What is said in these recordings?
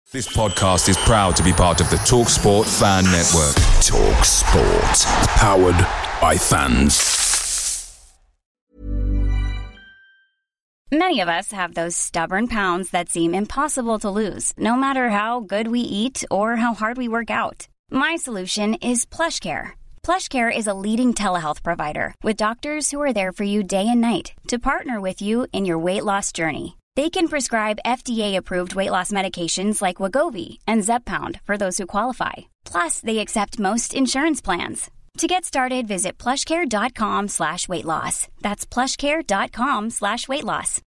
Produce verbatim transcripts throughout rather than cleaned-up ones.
This podcast is proud to be part of the TalkSport Fan Network. TalkSport. Powered by fans. Many of us have those stubborn pounds that seem impossible to lose, no matter how good we eat or how hard we work out. My solution is PlushCare. PlushCare is a leading telehealth provider with doctors who are there for you day and night to partner with you in your weight loss journey. They can prescribe F D A-approved weight loss medications like Wegovy and Zepbound for those who qualify. Plus, they accept most insurance plans. To get started, visit plushcare.com slash weight loss. That's plushcare.com slash weight loss.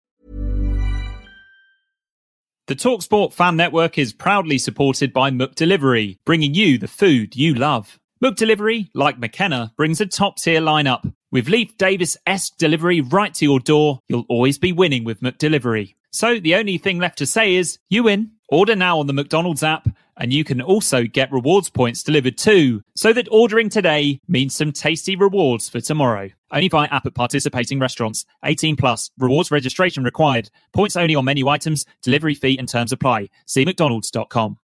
The TalkSport Fan Network is proudly supported by McDelivery, bringing you the food you love. McDelivery, like McKenna, brings a top-tier lineup. With Leif Davis-esque delivery right to your door, you'll always be winning with McDelivery. So the only thing left to say is, you win. Order now on the McDonald's app, and you can also get rewards points delivered too, so that ordering today means some tasty rewards for tomorrow. Only by app at participating restaurants. eighteen plus. Rewards registration required. Points only on menu items. Delivery fee and terms apply. See mcdonalds dot com.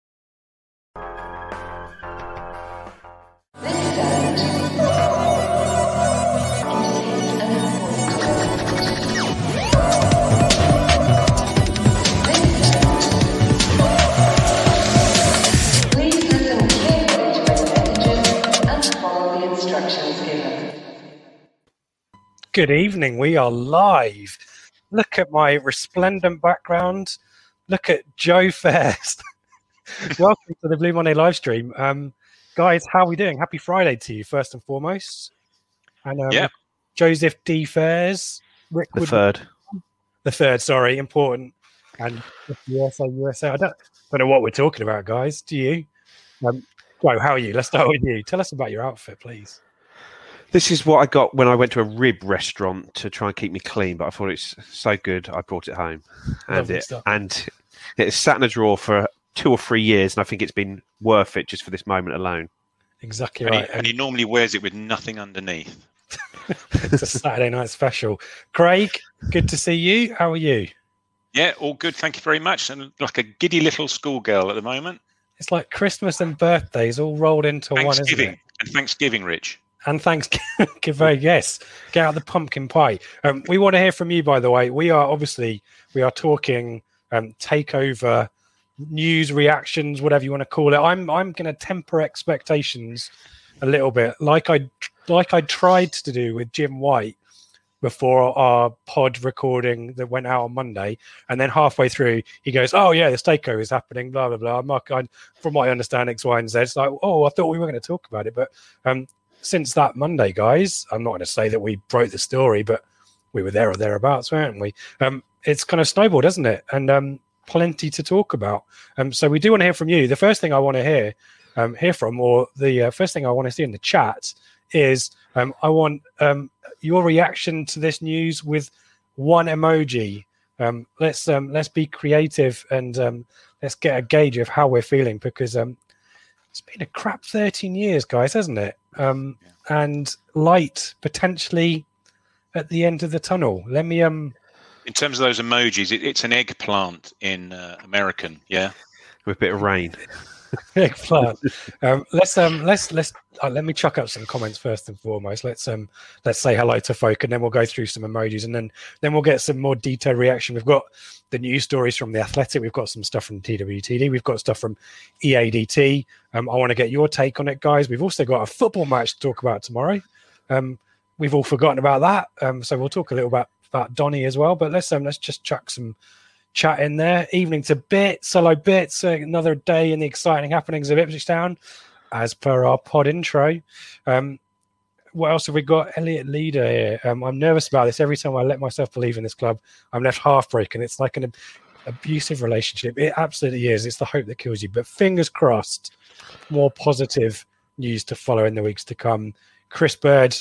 Good evening, we are live. Look at my resplendent background. Look at Joe First. Welcome to the Blue Monday live stream. Um, guys, how are we doing? Happy Friday to you, first and foremost. And um, yeah. Joseph D. Fairs. Rick the Wood- third. The third, sorry, important. And U S A, U S A. I don't, don't know what we're talking about, guys. Do you? Um, Joe, how are you? Let's start with you. Tell us about your outfit, please. This is what I got when I went to a rib restaurant to try and keep me clean, but I thought it's so good I brought it home. And Lovely it stuff. and it's sat in a drawer for two or three years, and I think it's been worth it just for this moment alone. Exactly and right. He, and he normally wears it with nothing underneath. It's a Saturday night special. Craig, good to see you. How are you? Yeah, all good. Thank you very much. And like a giddy little schoolgirl at the moment. It's like Christmas and birthdays all rolled into one, isn't Thanksgiving. it? And Thanksgiving, Rich. And Thanksgiving, yes. Get out the pumpkin pie. Um, we want to hear from you, by the way. We are obviously, we are talking um, takeover news, reactions, whatever you want to call it. I'm I'm going to temper expectations a little bit, like I like I tried to do with Jim White before our pod recording that went out on Monday, and then halfway through he goes, "Oh yeah, this takeover is happening." Blah blah blah. I'm like, I, from what I understand, X, Y, and Z. It's like, oh, I thought we were going to talk about it, but um, since that Monday, guys, I'm not going to say that we broke the story, but we were there or thereabouts, weren't we? Um, it's kind of snowballed, hasn't it? And um, plenty to talk about. Um, so we do want to hear from you. The first thing I want to hear um, hear from, or the uh, first thing I want to see in the chat is um, I want um, your reaction to this news with one emoji. Um, let's um, let's be creative and um, let's get a gauge of how we're feeling, because um, it's been a crap thirteen years, guys, hasn't it? Um, yeah. And light potentially at the end of the tunnel. Let me um. In terms of those emojis, it, it's an eggplant in uh, American, yeah, with a bit of rain. Eggplant. um, let's um, let's let's uh, let me chuck up some comments first and foremost. Let's um, let's say hello to folk, and then we'll go through some emojis, and then then we'll get some more detailed reaction. We've got the news stories from The Athletic. We've got some stuff from T W T D. We've got stuff from E A D T. Um, I want to get your take on it, guys. We've also got a football match to talk about tomorrow. Um, we've all forgotten about that. Um, so we'll talk a little about about Donny as well. But let's um, let's just chuck some chat in there. Evening to Bits, solo Bits, uh, another day in the exciting happenings of Ipswich Town, as per our pod intro. Um, what else have we got? Elliot Leader here. Um, I'm nervous about this. Every time I let myself believe in this club, I'm left heartbroken. It's like an ab- abusive relationship. It absolutely is. It's the hope that kills you. But fingers crossed, more positive news to follow in the weeks to come. Chris Bird,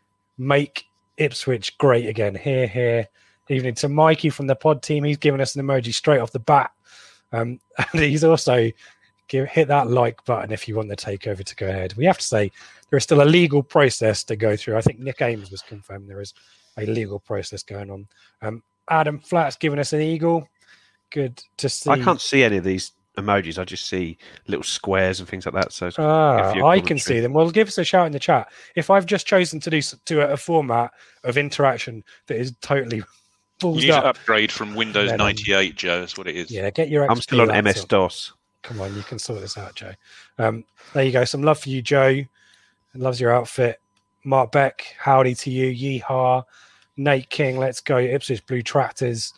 make Ipswich great again. Here, here. Evening to Mikey from the pod team. He's given us an emoji straight off the bat. Um, and he's also give, hit that like button if you want the takeover to go ahead. We have to say there is still a legal process to go through. I think Nick Ames was confirmed there is a legal process going on. Um, Adam Flat's given us an eagle. Good to see. I can't see any of these emojis. I just see little squares and things like that. So ah, I can see them. Well, give us a shout in the chat. If I've just chosen to do to a, a format of interaction that is totally balls you need up, to upgrade from Windows ninety-eight, Joe. That's what it is. Yeah, get your X P I'm still on laptop. M S DOS. Come on, you can sort this out, Joe. Um, there you go. Some love for you, Joe. Loves your outfit. Mark Beck, howdy to you. Yeehaw. Nate King, let's go. Ipswich Blue Tractors.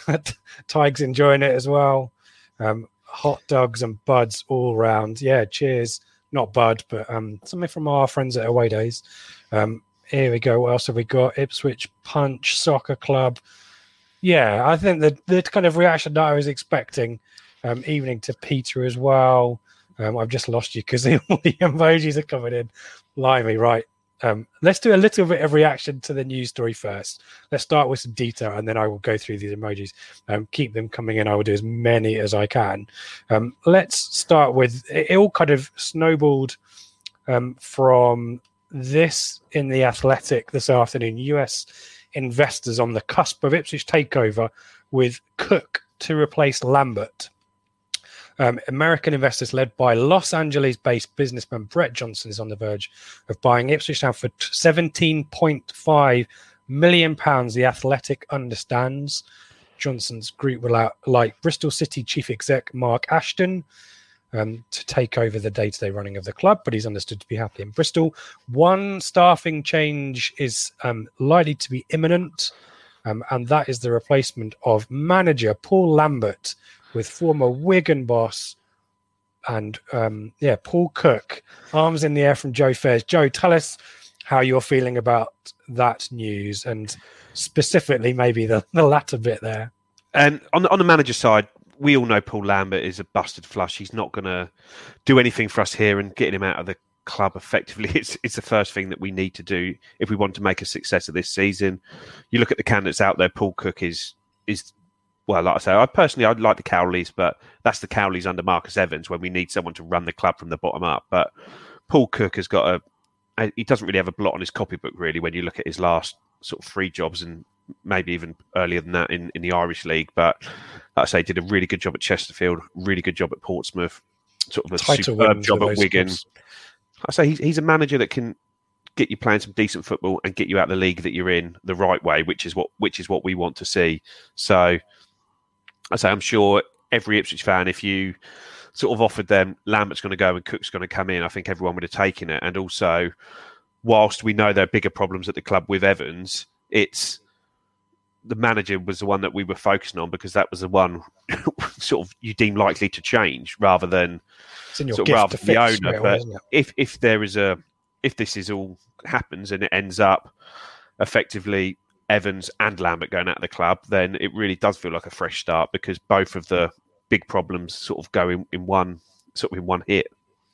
Tig's enjoying it as well. Um, hot dogs and buds all round. Yeah, cheers. Not bud, but um, something from our friends at Away Days. Um, here we go. What else have we got? Ipswich Punch Soccer Club. Yeah, I think the the kind of reaction that I was expecting. Um, evening to Peter as well. Um, I've just lost you because all the emojis are coming in. Limey, right. Um, let's do a little bit of reaction to the news story first. Let's start with some detail and then I will go through these emojis. Um, keep them coming in. I will do as many as I can. Um, let's start with, it, it all kind of snowballed um, from this in The Athletic this afternoon. U S investors on the cusp of Ipswich takeover with Cook to replace Lambert. Um, American investors led by Los Angeles-based businessman Brett Johnson is on the verge of buying Ipswich Town for seventeen point five million pounds. The Athletic understands. Johnson's group will out, like Bristol City chief exec Mark Ashton um, to take over the day-to-day running of the club, but he's understood to be happy in Bristol. One staffing change is um, likely to be imminent, um, and that is the replacement of manager Paul Lambert with former Wigan boss and, um, yeah, Paul Cook. Arms in the air from Joe Fairs. Joe, tell us how you're feeling about that news and specifically maybe the, the latter bit there. And on the, on the manager side, we all know Paul Lambert is a busted flush. He's not going to do anything for us here, and getting him out of the club effectively it's, it's the first thing that we need to do if we want to make a success of this season. You look at the candidates out there, Paul Cook is is well, like I say, I personally, I'd like the Cowleys, but that's the Cowleys under Marcus Evans when we need someone to run the club from the bottom up. But Paul Cook has got a, he doesn't really have a blot on his copybook, really, when you look at his last sort of three jobs and maybe even earlier than that in, in the Irish League. But like I say, did a really good job at Chesterfield, really good job at Portsmouth, sort of a Title superb job at those Wigan. clubs. I say he's, he's a manager that can get you playing some decent football and get you out of the league that you're in the right way, which is what which is what we want to see. So I say, I'm sure every Ipswich fan, if you sort of offered them Lambert's going to go and Cook's going to come in, I think everyone would have taken it. And also, whilst we know there are bigger problems at the club with Evans, it's the manager was the one that we were focusing on because that was the one sort of you deem likely to change rather than sort of rather the owner. But if if there is a if this is all happens and it ends up effectively Evans and Lambert going out of the club, then it really does feel like a fresh start because both of the big problems sort of go in, in one sort of in one hit.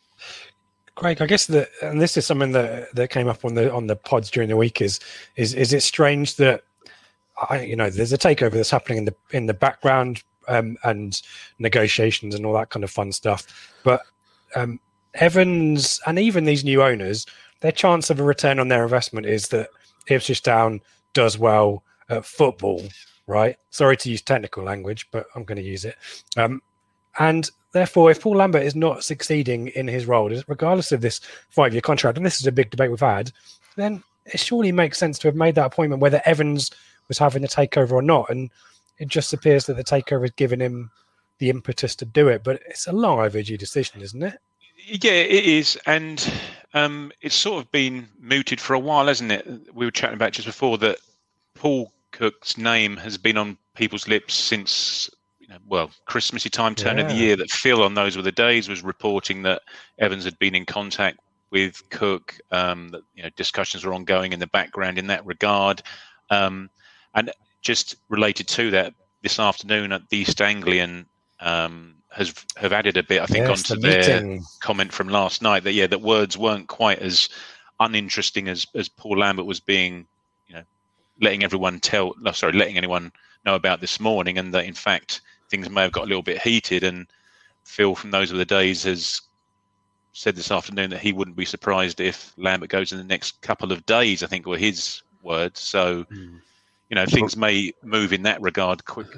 Craig, I guess that, and this is something that that came up on the on the pods during the week. Is is is it strange that I, you know, there's a takeover that's happening in the in the background um, and negotiations and all that kind of fun stuff, but um, Evans and even these new owners, their chance of a return on their investment is that Ipswich Town does well at football, right? Sorry to use technical language, but I'm going to use it. Um, and therefore, if Paul Lambert is not succeeding in his role, regardless of this five-year contract, and this is a big debate we've had, then it surely makes sense to have made that appointment whether Evans was having a takeover or not. And it just appears that the takeover has given him the impetus to do it. But it's a long overdue decision, isn't it? Yeah, it is. And um, it's sort of been mooted for a while, hasn't it? We were chatting about just before that Paul Cook's name has been on people's lips since, you know, well, Christmassy time, turn yeah. of the year, that Phil on Those Were the Days was reporting that Evans had been in contact with Cook, um, that, you know, discussions were ongoing in the background in that regard. Um, and just related to that, this afternoon at the East Anglian um, has have added a bit, I think, yes, onto the their comment from last night that, yeah, that words weren't quite as uninteresting as, as Paul Lambert was being, you know, letting everyone tell, no, sorry, letting anyone know about this morning, and that in fact things may have got a little bit heated. And Phil from Those Were the Days has said this afternoon that he wouldn't be surprised if Lambert goes in the next couple of days, I think were his words. So, mm. you know, things may move in that regard quicker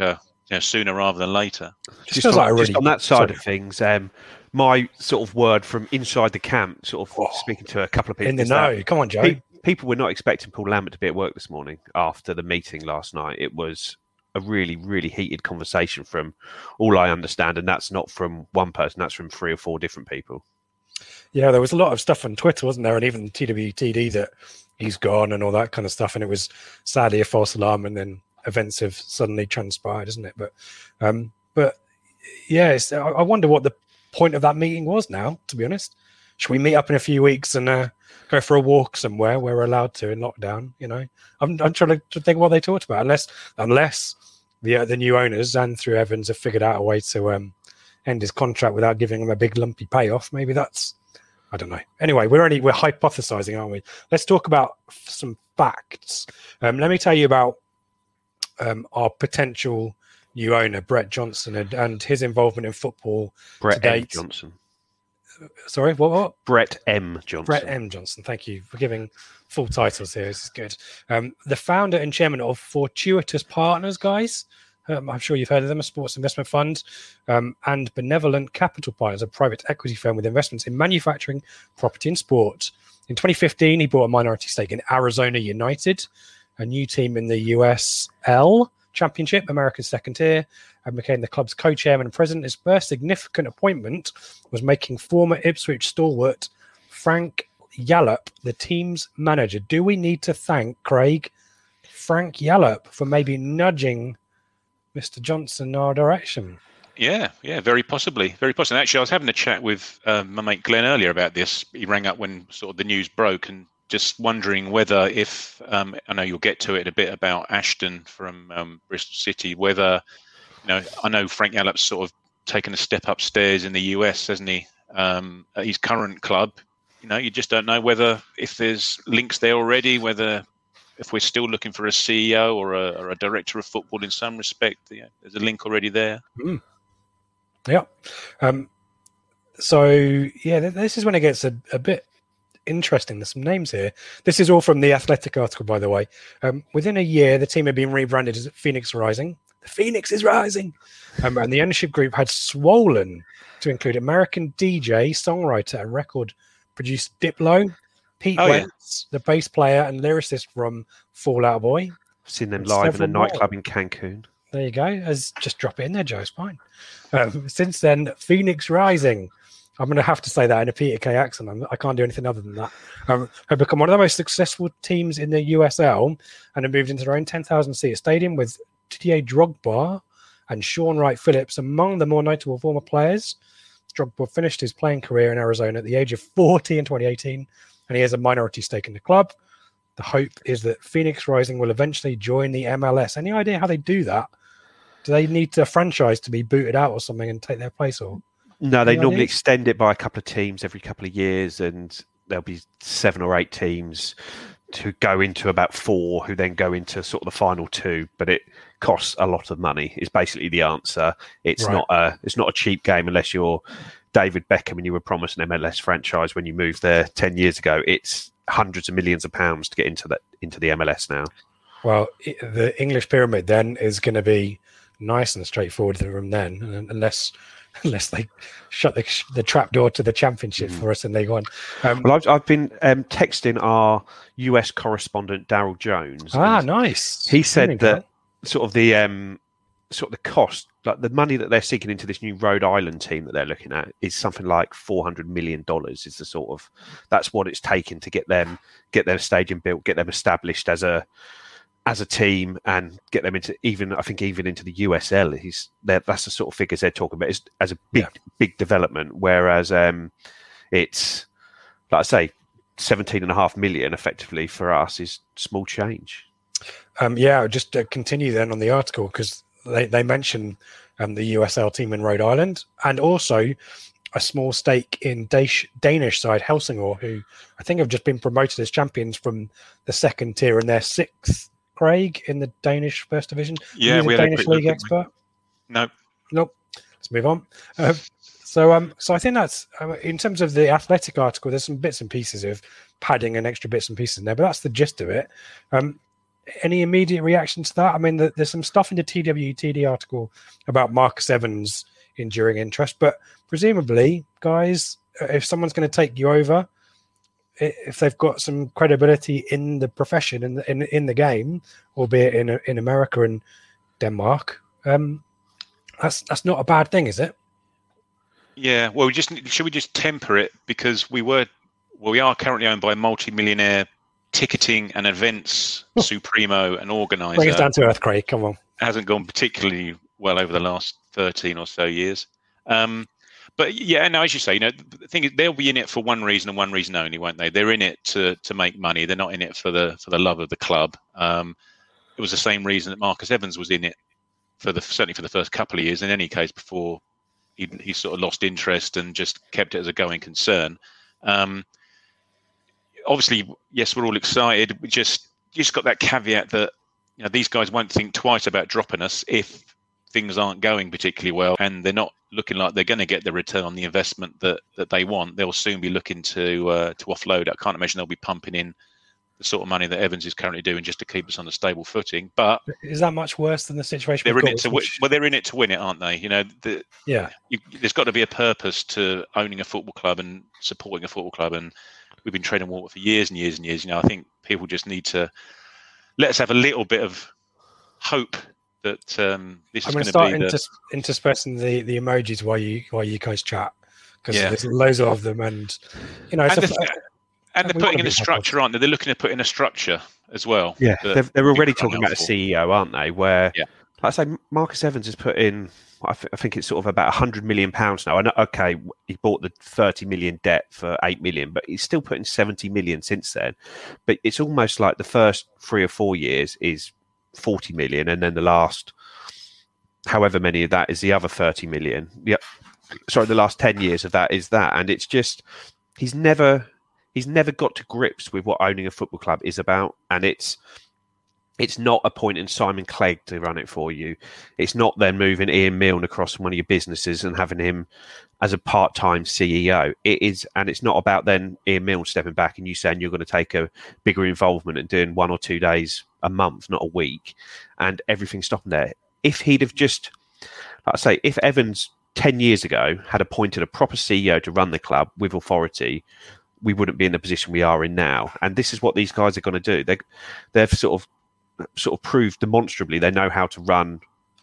you know, sooner rather than later. Just, feels on, like a just really- on that side sorry. of things, um, my sort of word from inside the camp, sort of Oh, speaking to a couple of people, In the is that know. Come on, Joe. pe- people were not expecting Paul Lambert to be at work this morning after the meeting last night. It was a really, really heated conversation from all I understand, and that's not from one person, that's from three or four different people. Yeah, there was a lot of stuff on Twitter, wasn't there? And even T W T D that he's gone and all that kind of stuff. And it was sadly a false alarm, and then events have suddenly transpired, isn't it? But, um, but yeah, it's, I I wonder what the point of that meeting was now, to be honest. Should we meet up in a few weeks and uh, go for a walk somewhere where we're allowed to in lockdown? You know, I'm, I'm trying to, to think what they talked about, unless, unless the, uh, the new owners, Andrew Evans, have figured out a way to um, end his contract without giving him a big lumpy payoff. Maybe that's, I don't know. Anyway, we're only we're hypothesizing, aren't we? Let's talk about f- some facts. Um, let me tell you about um, our potential new owner, Brett Johnson, and, and his involvement in football. Brett to M. date. Johnson. Sorry, what? what? Brett M. Johnson. Brett M. Johnson. Thank you for giving full titles here. This is good. Um, the founder and chairman of Fortuitous Partners, guys. Um, I'm sure you've heard of them, a sports investment fund, um, and Benevolent Capital Partners, a private equity firm with investments in manufacturing, property, and sport. In twenty fifteen, he bought a minority stake in Arizona United, a new team in the U S L Championship, America's second tier, and became the club's co-chairman and president. His first significant appointment was making former Ipswich stalwart Frank Yallop the team's manager. Do we need to thank Craig, Frank Yallop, for maybe nudging Mister Johnson in our direction? Yeah, yeah, very possibly, very possibly. Actually, I was having a chat with um, my mate Glenn earlier about this. He rang up when sort of the news broke, and just wondering whether, if um, I know you'll get to it in a bit about Ashton from um, Bristol City, whether you know, I know Frank Yallop's sort of taken a step upstairs in the U S, hasn't he? Um, at his current club, you know, you just don't know whether if there's links there already, whether if we're still looking for a C E O or a, or a director of football in some respect, you know, there's a link already there. Mm. Yeah. Um, so, yeah, th- this is when it gets a, a bit interesting. There's some names here. This is all from the Athletic article, by the way. Um, within a year, the team had been rebranded as Phoenix Rising. The Phoenix is rising. Um, and the ownership group had swollen to include American D J, songwriter, and record producer Diplo, Pete Oh, yeah. Wentz, the bass player and lyricist from Fall Out Boy. I've seen them And live in a several more. nightclub in Cancun. There you go. As just drop it in there, Joe. It's fine. Um, since then, Phoenix Rising. I'm going to have to say that in a Peter Kay accent. I'm, I can't do anything other than that. Um, have become one of the most successful teams in the U S L and have moved into their own ten thousand seat stadium with Didier Drogba and Sean Wright Phillips among the more notable former players. Drogba finished his playing career in Arizona at the age of forty in twenty eighteen, and he has a minority stake in the club. The hope is that Phoenix Rising will eventually join the M L S. Any idea how they do that? Do they need a franchise to be booted out or something and take their place? Or No, they Any normally ideas? extend it by a couple of teams every couple of years, and there'll be seven or eight teams to go into about four, who then go into sort of the final two. But it costs a lot of money. Is basically the answer. It's Right. not a it's not a cheap game unless you're David Beckham and you were promised an M L S franchise when you moved there ten years ago. It's hundreds of millions of pounds to get into that into the M L S now. well, i- the English pyramid then is going to be nice and straightforward from then, un- unless unless they shut the, the trap door to the championship for us in League One. Um, Well, I've, I've been um, texting our U S correspondent Daryl Jones. ah, and nice. He There we said go. that sort of the um, sort of the cost, like the money that they're seeking into this new Rhode Island team that they're looking at, is something like four hundred million dollars. Is the sort of that's what it's taken to get them get their stadium built, get them established as a as a team, and get them into even I think even into the U S L. He's that's the sort of figures they're talking about is as a big Yeah. big development. Whereas um, it's like I say, seventeen and a half million effectively for us is small change. Um, yeah, just to continue then on the article, because they, they mention um, the U S L team in Rhode Island and also a small stake in Danish, Danish side Helsingør, who I think have just been promoted as champions from the second tier and they're sixth, Craig, in the Danish First Division. Yeah, He's we a had a Danish quick look, league didn't we? expert. No, Nope. Let's move on. Uh, so, um, so I think that's uh, in terms of the Athletic article. There's some bits and pieces of padding and extra bits and pieces in there, but that's the gist of it. Um, any immediate reaction to that? I mean, the, there's some stuff in the T W T D article about Marcus Evans enduring interest, but presumably, guys, if someone's going to take you over, if they've got some credibility in the profession and in, in, in the game, albeit in in America and Denmark, um, that's that's not a bad thing, is it? Yeah. Well, we just should we just temper it because we were well, we are currently owned by a multi-millionaire ticketing and events supremo and organizer. Bring us down to earth, Craig. Come on. Hasn't gone particularly well over the last thirteen or so years. Um, But yeah, no, as you say, you know, the thing is, they'll be in it for one reason and one reason only, won't they? They're in it to to make money. They're not in it for the for the love of the club. Um, it was the same reason that Marcus Evans was in it for the certainly for the first couple of years. In any case, before he he sort of lost interest and just kept it as a going concern. Um, obviously, yes, we're all excited. We just just got that caveat that you know these guys won't think twice about dropping us if things aren't going particularly well, and they're not looking like they're going to get the return on the investment that, that they want. They'll soon be looking to uh, to offload. I can't imagine they'll be pumping in the sort of money that Evans is currently doing just to keep us on a stable footing. But is that much worse than the situation? They're in it to win. well, they're in it to win it, aren't they? You know, the, yeah. You, there's got to be a purpose to owning a football club and supporting a football club. And we've been trading water for years and years and years. You know, I think people just need to let us have a little bit of hope that um, this I'm is going to start be inter- the... interspersing the, the emojis while you while you guys chat because yeah. there's loads of them, and you know, and, it's the, a, and they're putting in a structure, aren't they? They're looking to put in a structure as well. Yeah, they're, they're already talking about a for. C E O, aren't they? Where, yeah. like I say, Marcus Evans has put in. I, th- I think it's sort of about a hundred million pounds now. I know, okay, he bought the thirty million debt for eight million, but he's still putting seventy million since then. But it's almost like the first three or four years is forty million, and then the last. However many of that is the other thirty million. Yep. Sorry, the last ten years of that is that. And it's just, he's never, he's never got to grips with what owning a football club is about. And it's, it's not appointing Simon Clegg to run it for you. It's not then moving Ian Milne across one of your businesses and having him as a part-time C E O. It is, and it's not about then Ian Milne stepping back and you saying you're going to take a bigger involvement and doing one or two days a month, not a week, and everything stopping there. If he'd have just, like I say, if Evans ten years ago had appointed a proper C E O to run the club with authority, we wouldn't be in the position we are in now. And this is what these guys are going to do. They, they've sort of, sort of proved demonstrably they know how to run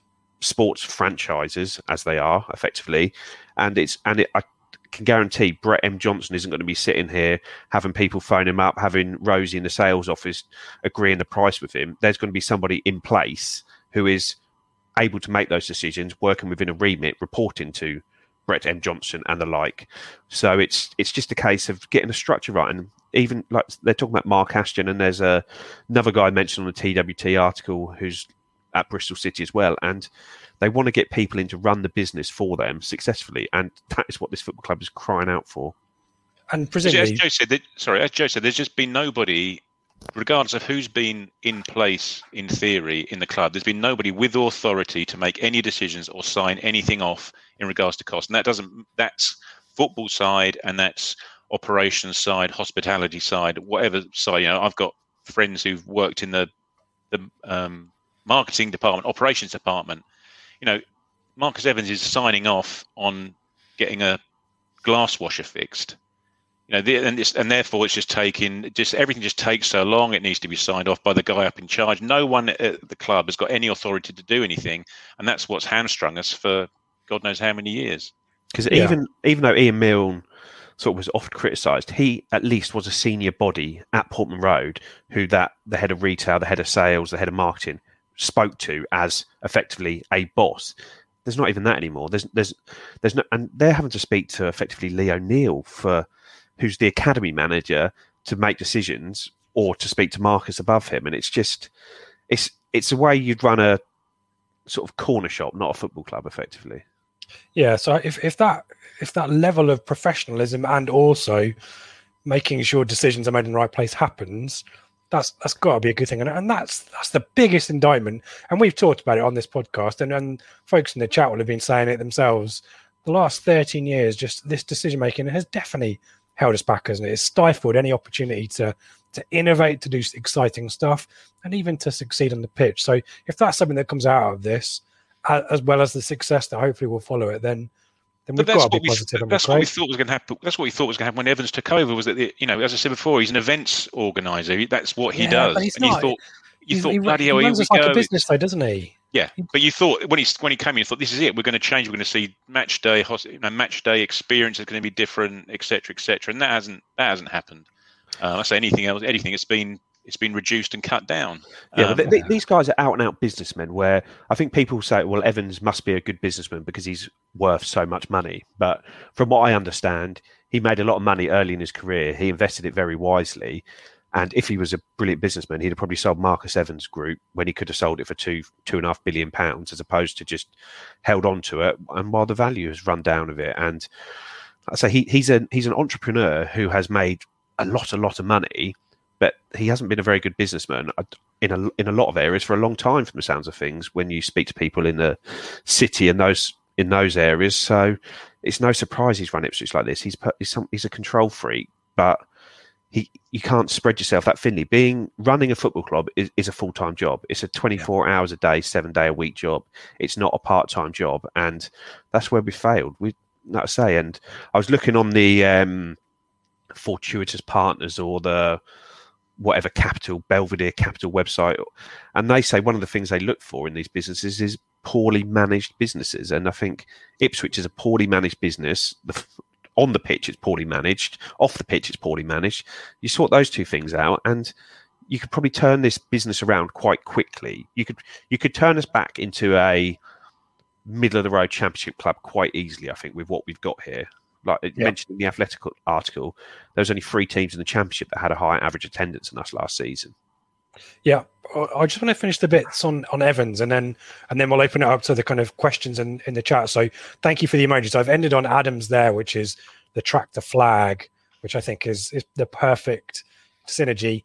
sports franchises as they are effectively, and it's and it. I can guarantee Brett M. Johnson isn't going to be sitting here having people phone him up, having Rosie in the sales office agreeing the price with him. There's going to be somebody in place who is able to make those decisions, working within a remit, reporting to Brett M. Johnson and the like. So it's it's just a case of getting the structure right. And even like they're talking about Mark Ashton, and there's a, another guy mentioned on the T W T article who's at Bristol City as well. And they want to get people in to run the business for them successfully. And that is what this football club is crying out for. And presumably... As Joe said, that, sorry, as Joe said, there's just been nobody... regardless of who's been in place in theory in the club, there's been nobody with authority to make any decisions or sign anything off in regards to cost. And that doesn't, that's football side and that's operations side, hospitality side, whatever side. You know, I've got friends who've worked in the, the um, marketing department, operations department. You know, Marcus Evans is signing off on getting a glass washer fixed. You know, the, and, it's, and therefore it's just taking, just everything just takes so long. It needs to be signed off by the guy up in charge. No one at the club has got any authority to do anything, and that's what's hamstrung us for God knows how many years. Because yeah. even even though Ian Milne sort of was often criticised, he at least was a senior body at Portman Road who that the head of retail, the head of sales, the head of marketing spoke to as effectively a boss. There's not even that anymore. There's there's there's no, and they're having to speak to effectively Lee O'Neill for. Who's the academy manager to make decisions or to speak to Marcus above him. And it's just, it's it's the way you'd run a sort of corner shop, not a football club, effectively. Yeah, so if, if that if that level of professionalism and also making sure decisions are made in the right place happens, that's that's got to be a good thing. And, and that's that's the biggest indictment. And we've talked about it on this podcast, and, and folks in the chat will have been saying it themselves. The last thirteen years, just this decision-making has definitely held us back, hasn't it? It's stifled any opportunity to to innovate, to do exciting stuff, and even to succeed on the pitch. So if that's something that comes out of this, as well as the success that hopefully will follow it, then then we've but that's got to what be we, positive. that's what we thought was going to happen. That's what we thought was going to happen when Evans took over. Was that the, you know, as I said before, he's an events organizer. That's what he yeah, does. But he's and not. you thought, you he's, thought, he, bloody he hell, here runs we us like go. a business, though, doesn't he? Yeah, but you thought when he when he came in, you thought this is it. We're going to change. We're going to see match day, you know, match day experience is going to be different, et cetera, et cetera. And that hasn't that hasn't happened. Uh, I say anything else, anything. It's been it's been reduced and cut down. Yeah, um, but th- th- these guys are out and out businessmen. Where I think people say, well, Evans must be a good businessman because he's worth so much money. But from what I understand, he made a lot of money early in his career. He invested it very wisely. And if he was a brilliant businessman, he'd have probably sold Marcus Evans Group when he could have sold it for two, two and a half billion pounds, as opposed to just held on to it. And while the value has run down of it, and I say he, he's an he's an entrepreneur who has made a lot, a lot of money, but he hasn't been a very good businessman in a in a lot of areas for a long time, from the sounds of things. When you speak to people in the city and those in those areas, so it's no surprise he's run Ipswich like this. He's he's, some, he's a control freak, but. He, you can't spread yourself that thinly. Being running a football club is, is a full time job. It's a twenty-four yeah. hours a day, seven day a week job. It's not a part time job, and that's where we failed. We, like I say, and I was looking on the um, Fortuitous Partners or the whatever Capital Belvedere Capital website, and they say one of the things they look for in these businesses is poorly managed businesses, and I think Ipswich is a poorly managed business. The, On the pitch, it's poorly managed. Off the pitch, it's poorly managed. You sort those two things out, and you could probably turn this business around quite quickly. You could you could turn us back into a middle of the road championship club quite easily. I think with what we've got here, like it yeah. mentioned in the Athletic article, there was only three teams in the championship that had a higher average attendance than us last season. Yeah, I just want to finish the bits on, on Evans, and then and then we'll open it up to the kind of questions in, in the chat. So thank you for the emojis. I've ended on Adams there, which is the tractor flag, which I think is, is the perfect synergy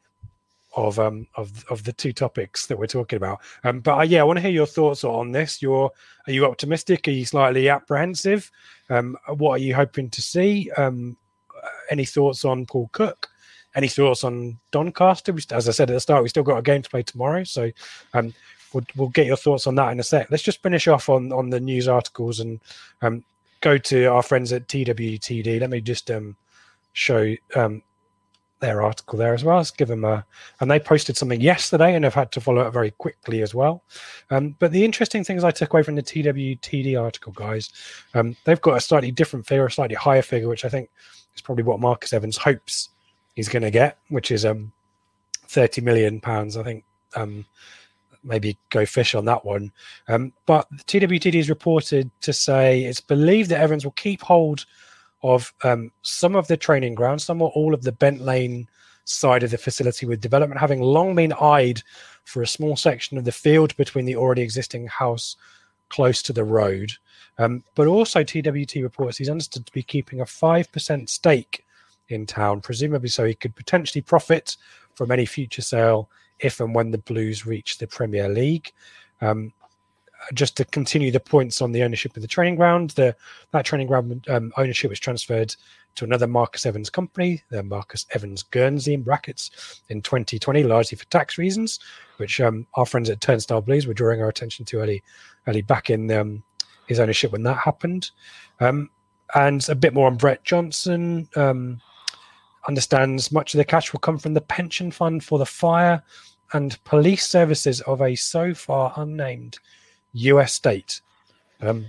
of um of of the two topics that we're talking about. Um, but uh, yeah, I want to hear your thoughts on this. You're are you optimistic? Are you slightly apprehensive? Um, what are you hoping to see? Um, any thoughts on Paul Cook? Any thoughts on Doncaster? As I said at the start, we still got a game to play tomorrow, so um, we'll, we'll get your thoughts on that in a sec. Let's just finish off on, on the news articles and um, go to our friends at T W T D. Let me just um, show um, their article there as well. Let's give them a... And they posted something yesterday, and I've had to follow it very quickly as well. Um, but the interesting things I took away from the T W T D article, guys, um, they've got a slightly different figure, a slightly higher figure, which I think is probably what Marcus Evans hopes he's going to get, which is um thirty million pounds. I think um maybe go fish on that one. Um, but the T W T D is reported to say it's believed that Evans will keep hold of um, some of the training grounds, some or all of the Bent Lane side of the facility, with development having long been eyed for a small section of the field between the already existing house close to the road. Um, but also T W T reports he's understood to be keeping a five percent stake in town, presumably so he could potentially profit from any future sale if and when the Blues reach the Premier League. Um, just to continue the points on the ownership of the training ground, the that training ground um, ownership was transferred to another Marcus Evans company, the Marcus Evans Guernsey in brackets, in twenty twenty, largely for tax reasons, which um, our friends at Turnstile Blues were drawing our attention to early, early back in um, his ownership when that happened. Um, and a bit more on Brett Johnson. Um, understands much of the cash will come from the pension fund for the fire and police services of a so far unnamed U S state. Um,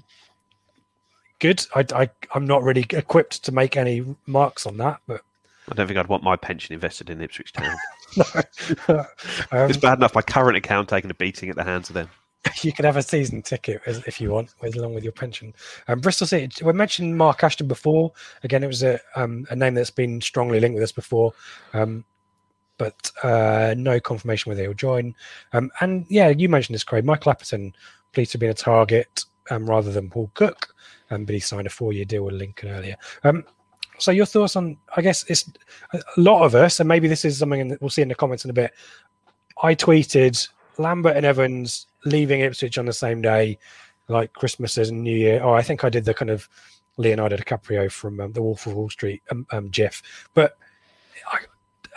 good. I, I, I'm not really equipped to make any marks on that, but I don't think I'd want my pension invested in Ipswich Town. no. um, It's bad enough my current account taking a beating at the hands of them. You can have a season ticket if you want, with, along with your pension. Um, Bristol City, we mentioned Mark Ashton before. Again, it was a um, a name that's been strongly linked with us before, um, but uh, no confirmation whether he'll join. Um, and yeah, you mentioned this, Craig. Michael Apperton pleased to have been a target um, rather than Paul Cook, um, but he signed a four-year deal with Lincoln earlier. Um, so your thoughts on, I guess it's a lot of us, and maybe this is something that we'll see in the comments in a bit. I tweeted Lambert and Evans leaving Ipswich on the same day, like Christmas and New Year. Oh, I think I did the kind of Leonardo DiCaprio from um, The Wolf of Wall Street um, um, GIF. But I,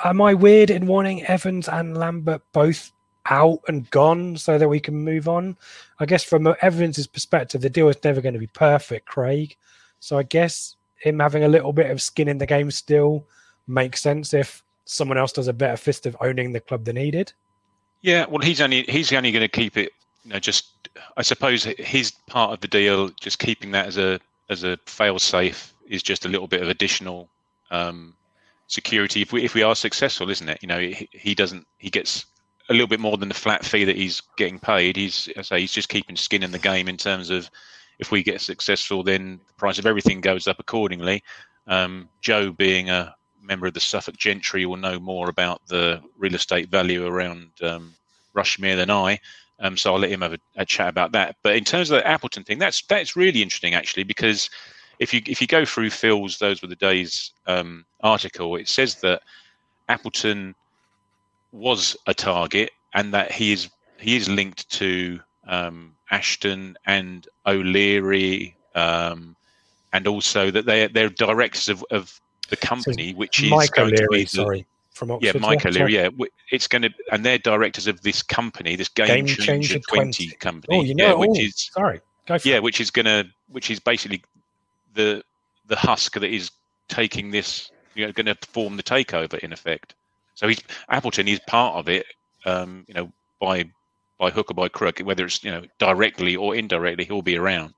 am I weird in wanting Evans and Lambert both out and gone so that we can move on? I guess from Evans' perspective, the deal is never going to be perfect, Craig. So I guess him having a little bit of skin in the game still makes sense if someone else does a better fist of owning the club than he did. Yeah, well, he's only he's only going to keep it. You know, just I suppose his part of the deal, just keeping that as a as a fail safe, is just a little bit of additional um, security if we if we are successful, isn't it? You know, he, he doesn't he gets a little bit more than the flat fee that he's getting paid. He's I say he's just keeping skin in the game in terms of if we get successful, then the price of everything goes up accordingly. Um, Joe, being a member of the Suffolk Gentry, will know more about the real estate value around um, Rushmere than I. Um, so I'll let him have a, a chat about that. But in terms of the Appleton thing, that's that's really interesting actually, because if you if you go through Phil's Those Were the Days um, article, it says that Appleton was a target and that he is he is linked to um, Ashton and O'Leary, um, and also that they they're directors of, of the company, so which is Mike going O'Leary, to be the, sorry. From Oxford, yeah, Mike yeah, O'Leary. Yeah, it's going to, and they're directors of this company, this Game, Game Changer, Changer twenty, twenty company. Oh, you know, yeah, oh, which is sorry, go for yeah, it. which is going to, which is basically the the husk that is taking this, you know, going to form the takeover in effect. So he's Appleton is part of it, um, you know, by by hook or by crook, whether it's you know directly or indirectly, he'll be around.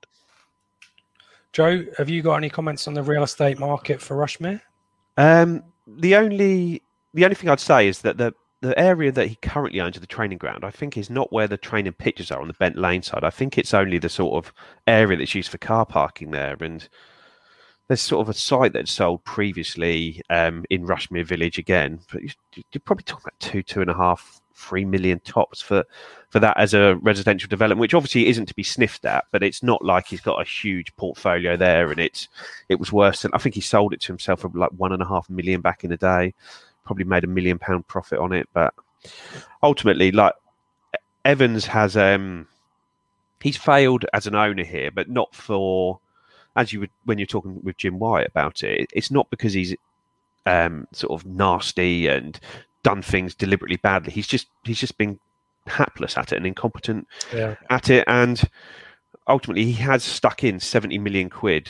Joe, have you got any comments on the real estate market for Rushmere? Um, the only the only thing I'd say is that the the area that he currently owns of the training ground, I think, is not where the training pitches are on the Bent Lane side. I think it's only the sort of area that's used for car parking there. And there's sort of a site that's sold previously um, in Rushmere Village again. But you're probably talking about two, two and a half, three million tops for, for that as a residential development, which obviously isn't to be sniffed at, but it's not like he's got a huge portfolio there. And it's it was worse than, I think he sold it to himself for like one and a half million back in the day. Probably made a million pound profit on it, but ultimately, like Evans has, um, he's failed as an owner here, but not for, as you would when you're talking with Jim White about it. It's not because he's um, sort of nasty and done things deliberately badly. He's just he's just been hapless at it and incompetent yeah. at it, and ultimately he has stuck in seventy million quid,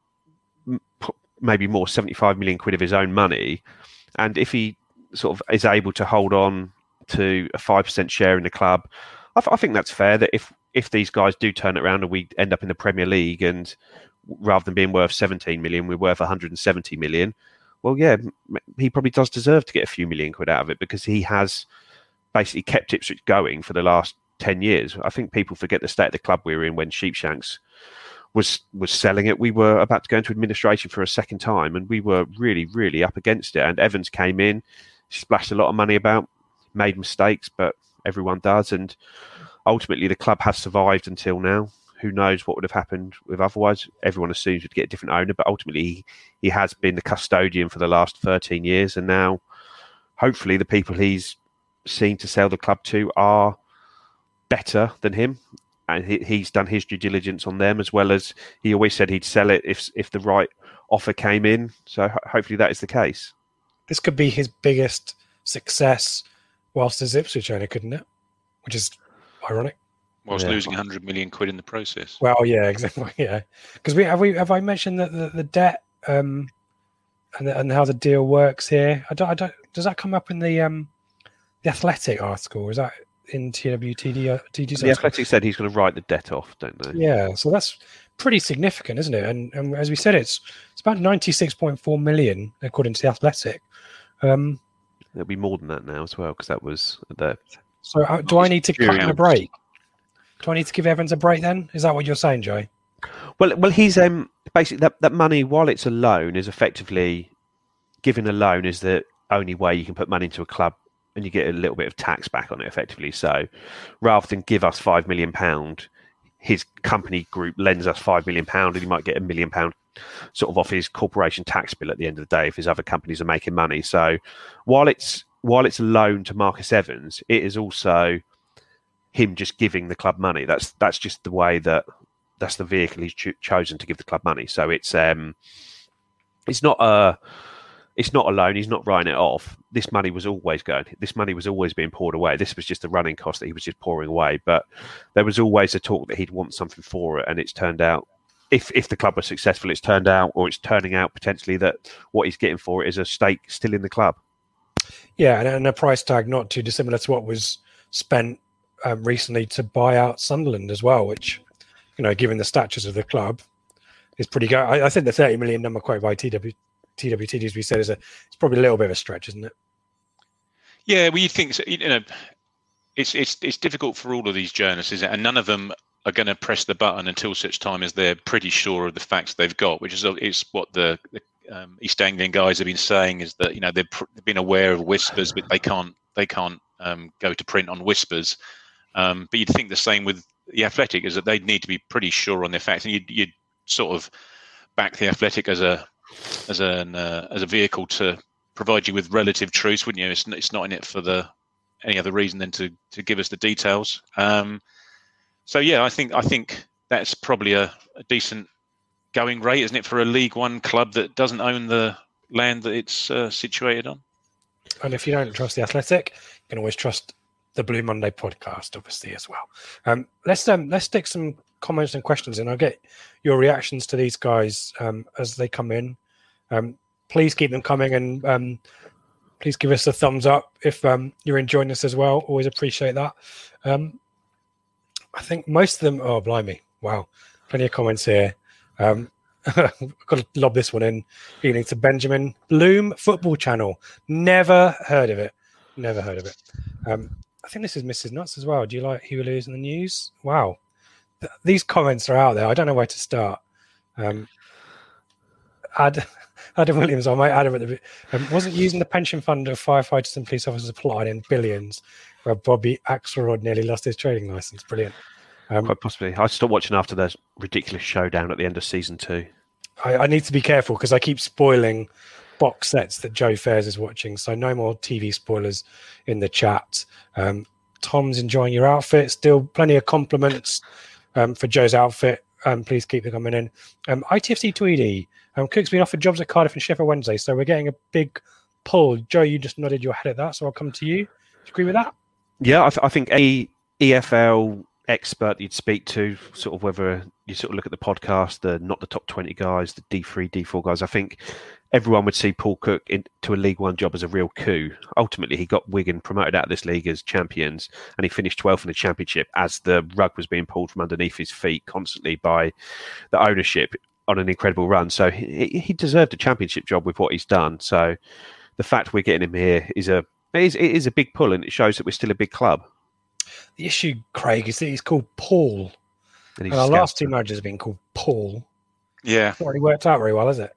maybe more, seventy-five million quid of his own money. And if he sort of is able to hold on to a five percent share in the club, I, th- I think that's fair. That if, if these guys do turn it around and we end up in the Premier League, and rather than being worth seventeen million, we're worth one hundred seventy million. Well, yeah, he probably does deserve to get a few million quid out of it, because he has basically kept Ipswich going for the last ten years. I think people forget the state of the club we were in when Sheepshanks was was selling it. We were about to go into administration for a second time, and we were really, really up against it. And Evans came in, splashed a lot of money about, made mistakes, but everyone does. And ultimately, the club has survived until now. Who knows what would have happened with otherwise? Everyone assumes we'd get a different owner, but ultimately, he, he has been the custodian for the last thirteen years. And now, hopefully, the people he's seen to sell the club to are better than him. And he, he's done his due diligence on them, as well as he always said he'd sell it if if the right offer came in. So ho- hopefully that is the case. This could be his biggest success whilst as Ipswich owner, couldn't it? Which is ironic. Whilst Yeah. losing one hundred million quid in the process. Well, yeah, exactly. Yeah, because we have we have I mentioned that the, the debt um, and and how the deal works here. I don't. I don't. Does that come up in the um, the Athletic article? Or is that in T W T D? Uh, T D The Athletic said he's going to write the debt off, don't they? Yeah, so that's pretty significant, isn't it? And, and as we said, it's it's about ninety-six point four million according to the Athletic. Um, There'll be more than that now as well, because that was the. so uh, do I need to cut him a Curious. break? Do I need to give Evans a break then? Is that what you're saying, Joey? Well, well, he's um basically that, that money, while it's a loan, is effectively giving a loan is the only way you can put money into a club, and you get a little bit of tax back on it effectively. So rather than give us five million pound, his company group lends us five million pound, and he might get a million pound sort of off his corporation tax bill at the end of the day if his other companies are making money. So while it's while it's a loan to Marcus Evans, it is also him just giving the club money. That's that's just the way that that's the vehicle he's cho- chosen to give the club money. So it's um it's not a it's not a loan. He's not writing it off. This money was always going. This money was always being poured away. This was just the running cost that he was just pouring away. But there was always a talk that he'd want something for it, and it's turned out, if if the club was successful, it's turned out, or it's turning out potentially that what he's getting for it is a stake still in the club. Yeah, and, and a price tag not too dissimilar to what was spent um, recently to buy out Sunderland as well, which, you know, given the statures of the club, is pretty good. I, I think the thirty million number quoted by T W. T W T D, as we said, is a it's probably a little bit of a stretch, isn't it? Yeah, well, you think so, you know, it's it's it's difficult for all of these journalists, isn't it? And none of them are going to press the button until such time as they're pretty sure of the facts they've got, which is is what the, the um, East Anglian guys have been saying, is that, you know, they've, they've been aware of whispers, but they can't they can't um, go to print on whispers. Um, but you'd think the same with the Athletic, is that they'd need to be pretty sure on their facts, and you'd, you'd sort of back the Athletic as a as an uh, as a vehicle to provide you with relative truths, wouldn't you? It's, it's not in it for the any other reason than to to give us the details. Um, so yeah, I think I think that's probably a, a decent going rate, isn't it, for a League One club that doesn't own the land that it's uh, situated on? And if you don't trust the Athletic, you can always trust the Blue Monday podcast, obviously, as well. Um, let's um, let's stick some comments and questions in. I'll get your reactions to these guys um, as they come in. Um, please keep them coming, and um, please give us a thumbs up if um, you're enjoying this as well. Always appreciate that. Um, I think most of them, oh, blimey. Wow. Plenty of comments here. Um, I've got to lob this one in. Evening to Benjamin Bloom Football Channel. Never heard of it. Never heard of it. Um, I think this is Missus Nuts as well. Do you like Huey Lewis in the news? Wow. Th- these comments are out there. I don't know where to start. Um, Ad, Adam Williams, I might add him at the bit. Um, wasn't using the pension fund of firefighters and police officers applied in billions, where Bobby Axelrod nearly lost his trading license. Brilliant. Um, Quite possibly. I stopped watching after the ridiculous showdown at the end of season two. I, I need to be careful because I keep spoiling box sets that Joe Fairs is watching. So no more T V spoilers in the chat. Um, Tom's enjoying your outfit. Still plenty of compliments um, for Joe's outfit. Um, please keep them coming in. Um, I T F C Tweedy. Um, Cook's been offered jobs at Cardiff and Sheffield Wednesday, so we're getting a big pull. Joe, you just nodded your head at that, so I'll come to you. Do you agree with that? Yeah, I, th- I think any E F L expert you'd speak to, sort of whether you sort of look at the podcast, the not the top twenty guys, the D three, D four guys, I think everyone would see Paul Cook into a League One job as a real coup. Ultimately, he got Wigan promoted out of this league as champions, and he finished twelfth in the Championship as the rug was being pulled from underneath his feet constantly by the ownership on an incredible run. So he, he deserved a Championship job with what he's done. So the fact we're getting him here is a it is, it is a big pull, and it shows that we're still a big club. The issue, Craig, is that he's called Paul. And, and our last two managers have been called Paul. Yeah. It's not really worked out very well, has it?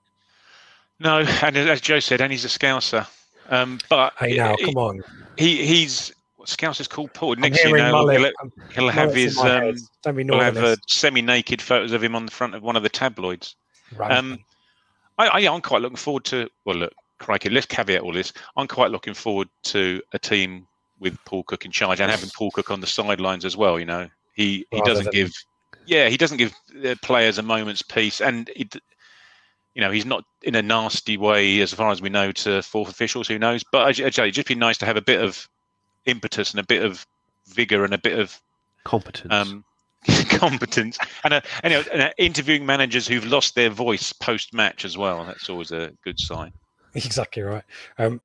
No, and as Joe said, and he's a Scouser. Um, but hey, now, he, come on. He he's Scouser's called Paul. I'm Next, you know, mullet, he'll, he'll have his um, Don't be he'll have uh, semi-naked photos of him on the front of one of the tabloids. Right. Um, I, I, I'm quite looking forward to. Well, look, crikey, let's caveat all this. I'm quite looking forward to a team with Paul Cook in charge and having Paul Cook on the sidelines as well. You know, he he Rather doesn't than... give. Yeah, he doesn't give the players a moment's peace, and it, you know, he's not in a nasty way, as far as we know, to fourth officials. Who knows? But it'd just be nice to have a bit of impetus and a bit of vigor and a bit of competence, um, competence, and, a, and, you know, and interviewing managers who've lost their voice post-match as well. That's always a good sign. Exactly right. Um,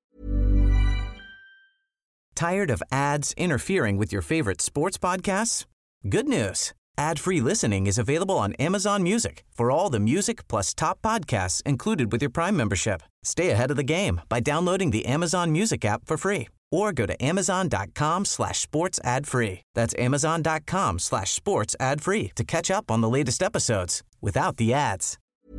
Tired of ads interfering with your favorite sports podcasts? Good news. Ad-free listening is available on Amazon Music for all the music plus top podcasts included with your Prime membership. Stay ahead of the game by downloading the Amazon Music app for free or go to amazon.com slash sports ad free. That's amazon.com slash sports ad free to catch up on the latest episodes without the ads.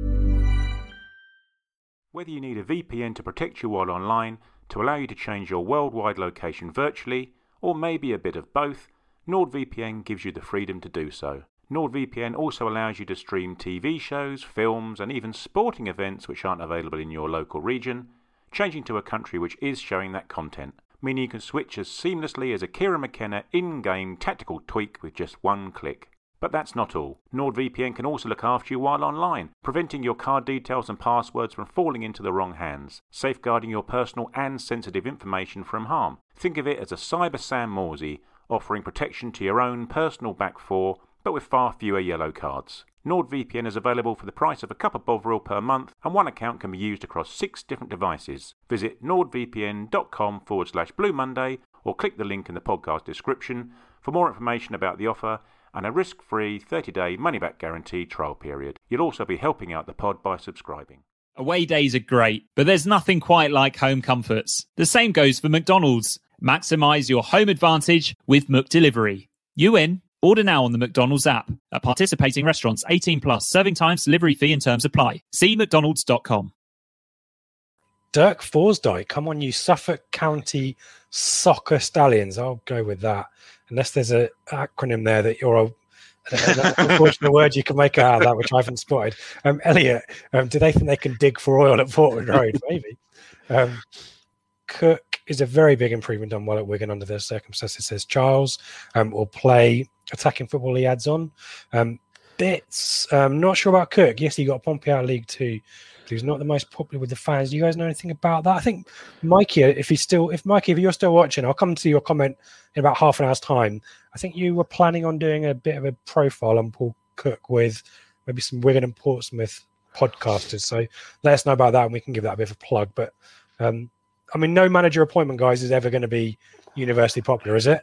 Whether you need a V P N to protect you while online, to allow you to change your worldwide location virtually, or maybe a bit of both, NordVPN gives you the freedom to do so. NordVPN also allows you to stream T V shows, films, and even sporting events which aren't available in your local region, changing to a country which is showing that content, meaning you can switch as seamlessly as a Kieran McKenna in-game tactical tweak with just one click. But that's not all. NordVPN can also look after you while online, preventing your card details and passwords from falling into the wrong hands, safeguarding your personal and sensitive information from harm. Think of it as a Cyber Sam Morsey, offering protection to your own personal back four, but with far fewer yellow cards. NordVPN is available for the price of a cup of Bovril per month, and one account can be used across six different devices. Visit nordvpn.com forward slash Blue Monday or click the link in the podcast description for more information about the offer and a risk-free thirty-day money-back guaranteed trial period. You'll also be helping out the pod by subscribing. Away days are great, but there's nothing quite like home comforts. The same goes for McDonald's. Maximise your home advantage with McDelivery. You in? Order now on the McDonald's app. At participating restaurants, eighteen plus, serving times, delivery fee and terms apply. See mcdonalds dot com. Dirk Forsdyke, come on, you Suffolk County Soccer Stallions. I'll go with that. Unless there's an acronym there that you're a, an unfortunate word you can make out of that, which I haven't spotted. Um, Elliot, um, do they think they can dig for oil at Portland Road? Maybe. Um, Cook is a very big improvement on well at Wigan under the circumstances, says Charles. Um, will play attacking football he adds on. Um, bits, um, not sure about Cook. Yes, he got Pompey out of League Two. He's not the most popular with the fans. Do you guys know anything about that? I think Mikey, if he's still, if Mikey, if you're still watching, I'll come to your comment in about half an hour's time. I think you were planning on doing a bit of a profile on Paul Cook with maybe some Wigan and Portsmouth podcasters. So let us know about that and we can give that a bit of a plug. But um, I mean, no manager appointment, guys, is ever going to be universally popular, is it?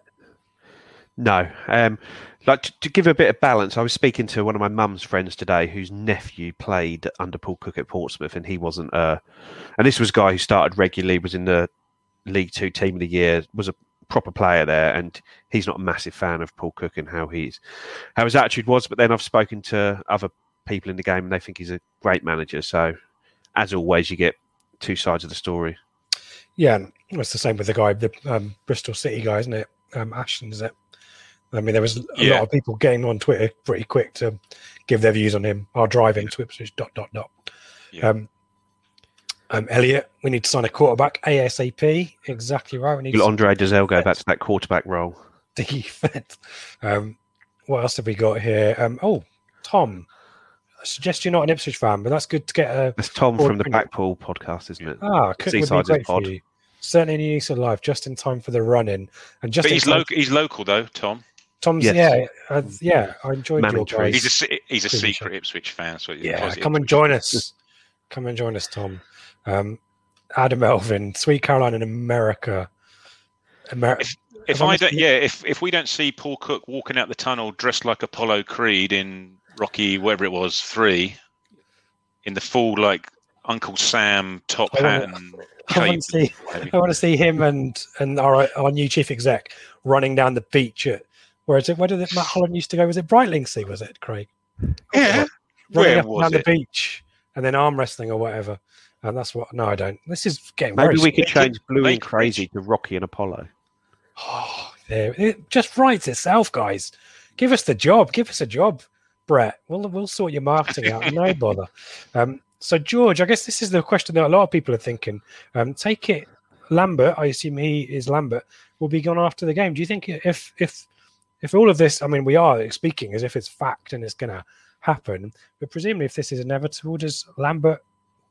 No. Um, like to, to give a bit of balance, I was speaking to one of my mum's friends today whose nephew played under Paul Cook at Portsmouth, and he wasn't uh and this was a guy who started regularly, was in the League Two team of the year, was a proper player there, and he's not a massive fan of Paul Cook and how he's how his attitude was. But then I've spoken to other people in the game and they think he's a great manager. So as always, you get two sides of the story. Yeah, it's the same with the guy, the um, Bristol City guy, isn't it? Um, Ashton, is it? I mean, there was a yeah. lot of people getting on Twitter pretty quick to give their views on him. Our driving to Ipswich, dot, dot, dot. Yeah. Um, um, Elliot, we need to sign a quarterback ASAP. Exactly right. We need Will Andre Dazelle go back to that quarterback role? Defense. Um, what else have we got here? Um, oh, Tom. I suggest you're not an Ipswich fan, but that's good to get a... That's Tom from the Blackpool podcast, isn't it? Ah, Cook would be great for you. Certainly needs a live just in time for the run-in. And just but he's, lo- he's local, though, Tom. Tom's, yes. yeah, uh, yeah, I enjoyed Man your guys. He's a, he's a secret Ipswich fan. So yeah, come and join us. Come and join us, Tom. Um, Adam Elvin, Sweet Caroline in America. America. If, if I don't, yeah, if if we don't see Paul Cook walking out the tunnel dressed like Apollo Creed in Rocky, whatever it was, three, in the full like Uncle Sam top hat and I want to see, I want to see him and and our our new chief exec running down the beach at. Where is it? Where did it, Matt Holland used to go? Was it Brightlingsea? Was it, Craig? Yeah. Running Where up was down it? the beach and then arm wrestling or whatever. And that's what. No, I don't. This is getting. Maybe worse. we could change Blue Lake and Crazy to Rocky and Apollo. Oh, there! It just writes itself, guys. Give us the job. Give us a job, Brett. We'll we'll sort your marketing out. No bother. Um, so George, I guess this is the question that a lot of people are thinking. Um, take it, Lambert. I assume he is Lambert. Will be gone after the game. Do you think if if If all of this, I mean, we are speaking as if it's fact and it's going to happen, but presumably if this is inevitable, does Lambert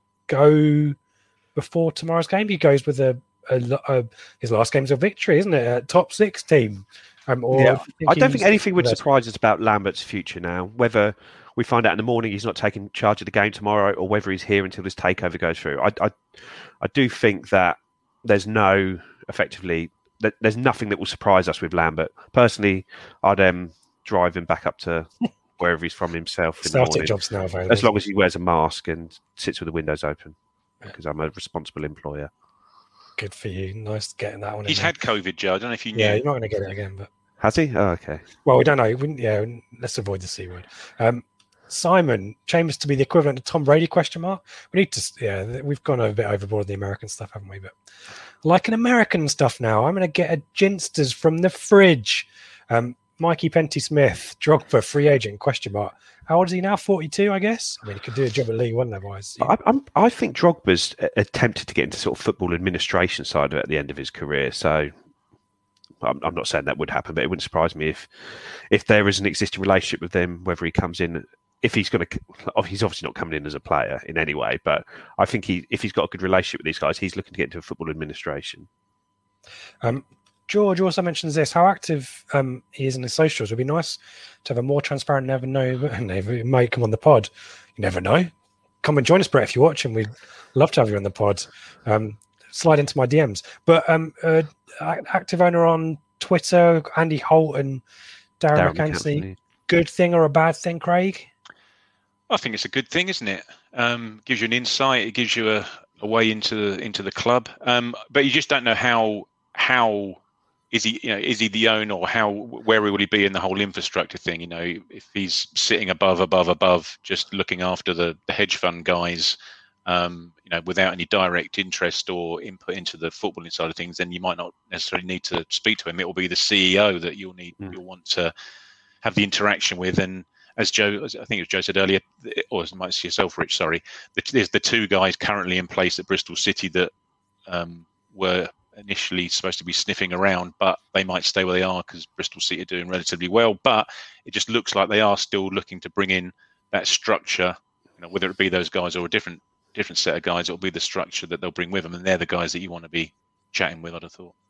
go before tomorrow's game? He goes with a, a, a his last game's a victory, isn't it? A top six team. Um, or yeah. I don't think anything would less... surprise us about Lambert's future now, whether we find out in the morning he's not taking charge of the game tomorrow or whether he's here until this takeover goes through. I, I, I do think that there's no, effectively, there's nothing that will surprise us with Lambert. Personally, I'd um, drive him back up to wherever he's from himself. In the morning, jobs now available. As long as he wears a mask and sits with the windows open, because I'm a responsible employer. Good for you. Nice getting that one. He's in had COVID, Joe. I don't know if you knew. Yeah, you're not going to get it again, but has he? Oh, okay. Well, we don't know. We, yeah, let's avoid the C word. Um, Simon Chambers to be the equivalent of Tom Brady? Question mark. We need to. Yeah, we've gone a bit overboard with the American stuff, haven't we? But like an American stuff now, I'm going to get a Ginsters from the fridge. Um, Mikey Penty Smith, Drogba, free agent? Question mark. How old is he now? forty-two, I guess. I mean, he could do a job at League One level-wise. I, I'm, I think Drogba's attempted to get into sort of football administration side of it at the end of his career. So I'm, I'm not saying that would happen, but it wouldn't surprise me if if there is an existing relationship with them, whether he comes in, if he's going to, he's obviously not coming in as a player in any way, but I think he, if he's got a good relationship with these guys, he's looking to get into football administration. Um, George also mentions this, how active um, he is in his socials. It would be nice to have a more transparent, never know, never might come on the pod. You never know. Come and join us, Brett, if you're watching. We'd love to have you on the pod. Um, slide into my D Ms. But um, uh, active owner on Twitter, Andy Holt and Darren, Darren McAnthony. Good thing or a bad thing, Craig? I think it's a good thing, isn't it? Um, gives you an insight. It gives you a, a way into the, into the club. Um, but you just don't know how how is he, you know, is he the owner, or how, where will he be in the whole infrastructure thing? You know, if he's sitting above, above, above, just looking after the, the hedge fund guys, um, you know, without any direct interest or input into the footballing side of things, then you might not necessarily need to speak to him. It will be the C E O that you'll need, mm. you'll want to have the interaction with. And as Joe, as I think it was Joe said earlier, or as might yourself, Rich, sorry, there's the two guys currently in place at Bristol City that um, were initially supposed to be sniffing around, but they might stay where they are because Bristol City are doing relatively well. But it just looks like they are still looking to bring in that structure, you know, whether it be those guys or a different different set of guys, it'll be the structure that they'll bring with them, and they're the guys that you want to be chatting with, I'd have thought.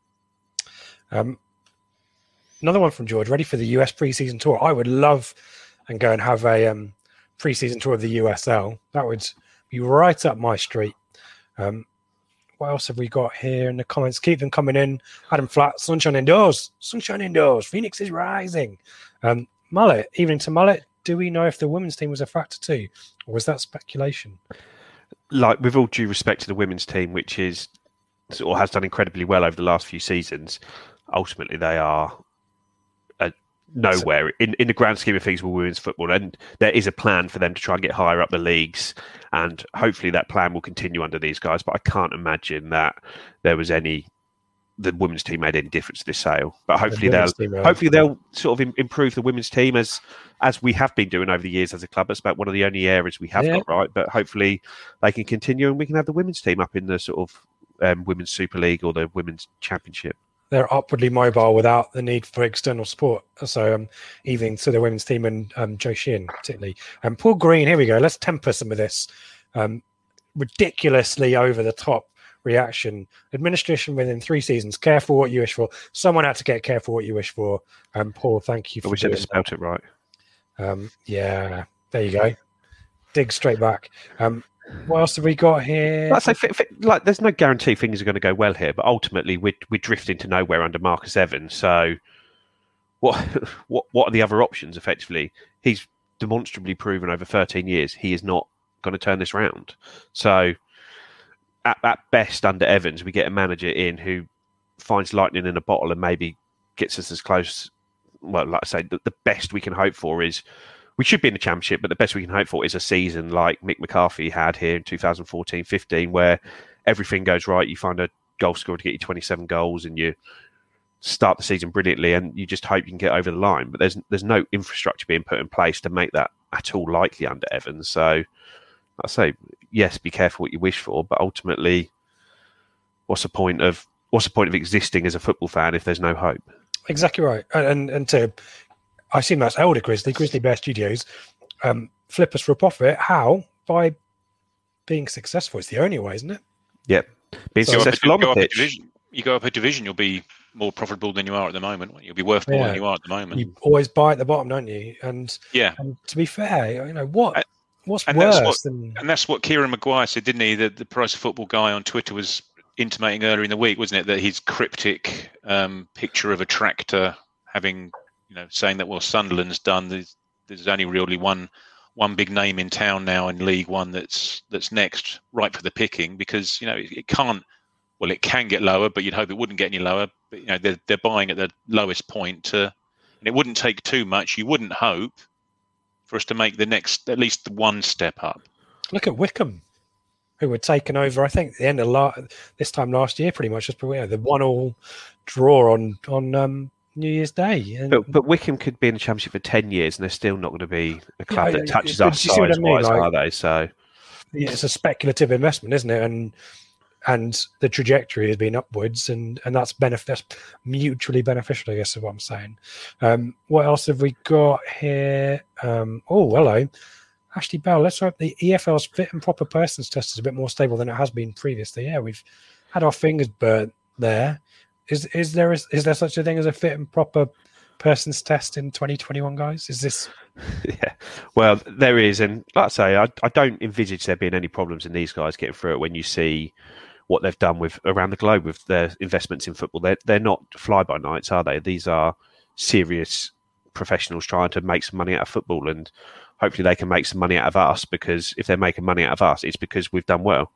Um, another one from George, ready for the U S preseason tour. I would love and go and have a um, preseason tour of the U S L. That would be right up my street. Um, what else have we got here in the comments? Keep them coming in. Adam Flat, sunshine indoors. Sunshine indoors. Phoenix is rising. Um, Mullet, evening to Mullet. Do we know if the women's team was a factor too, or was that speculation? Like, with all due respect to the women's team, which is or has done incredibly well over the last few seasons, ultimately they are a nowhere in, in the grand scheme of things with women's football. And there is a plan for them to try and get higher up the leagues. And hopefully that plan will continue under these guys. But I can't imagine that there was any, the women's team made any difference to this sale. But hopefully the they'll team, hopefully they'll sort of improve the women's team as as we have been doing over the years as a club. It's about one of the only areas we have yeah. got right. But hopefully they can continue and we can have the women's team up in the sort of um, Women's Super League or the Women's Championship. They're upwardly mobile without the need for external support. So um, even to the women's team and um, Joe Sheehan particularly. And um, Paul Green, here we go. Let's temper some of this um, ridiculously over the top reaction. Administration within three seasons. Careful what you wish for. Someone had to get careful what you wish for. Um, Paul, thank you for I wish doing I spelt it right. Um, yeah, there you go. Dig straight back. Um, what else have we got here? Like, say, f- f- like, there's no guarantee things are going to go well here, but ultimately we're we're drifting to nowhere under Marcus Evans. So, what what what are the other options? Effectively, he's demonstrably proven over thirteen years he is not going to turn this round. So, at at best, under Evans, we get a manager in who finds lightning in a bottle and maybe gets us as close. Well, like I say, the, the best we can hope for is. We should be in the Championship, but the best we can hope for is a season like Mick McCarthy had here in two thousand fourteen fifteen, where everything goes right. You find a goal scorer to get you twenty-seven goals and you start the season brilliantly and you just hope you can get over the line. But there's there's no infrastructure being put in place to make that at all likely under Evans. So I say, yes, be careful what you wish for, but ultimately, what's the point of what's the point of existing as a football fan if there's no hope? Exactly right. And and to I assume that's Elder Grizzly, Grizzly Bear Studios. Um, flip us for a profit. How? By being successful. It's the only way, isn't it? Yep. Being so successful on the pitch. Division, you go up a division, you'll be more profitable than you are at the moment. You'll be worth more yeah. than you are at the moment. You always buy at the bottom, don't you? And yeah. And to be fair, you know what? Uh, what's and worse that's what, than? And that's what Kieran Maguire said, didn't he? That the Price of Football guy on Twitter was intimating earlier in the week, wasn't it? That his cryptic um, picture of a tractor having. You know, saying that well, Sunderland's done. There's, there's only really one, one big name in town now in League One that's that's next, right for the picking. Because you know it, it can't. Well, it can get lower, but you'd hope it wouldn't get any lower. But you know they're they're buying at the lowest point, to, and it wouldn't take too much. You wouldn't hope for us to make the next at least one step up. Look at Wickham, who were taken over. I think at the end of la- this time last year, pretty much just you know, the one all draw on on. Um, New Year's Day. And but, but Wickham could be in the Championship for ten years and they're still not going to be a club yeah, that touches us size-wise, I mean? like, are they? So yeah, it's a speculative investment, isn't it? And and the trajectory has been upwards, and and that's benef- that's mutually beneficial, I guess is what I'm saying. Um, what else have we got here? Um, oh, hello. Ashley Bell, let's hope the E F L's fit and proper persons test is a bit more stable than it has been previously. Yeah, we've had our fingers burnt there. Is is there is, is there such a thing as a fit and proper persons test in twenty twenty-one, guys? Is this? Yeah, well, there is, and like I say, I, I don't envisage there being any problems in these guys getting through it. When you see what they've done with around the globe with their investments in football, they're they're not fly by nights, are they? These are serious professionals trying to make some money out of football, and hopefully they can make some money out of us, because if they're making money out of us, it's because we've done well.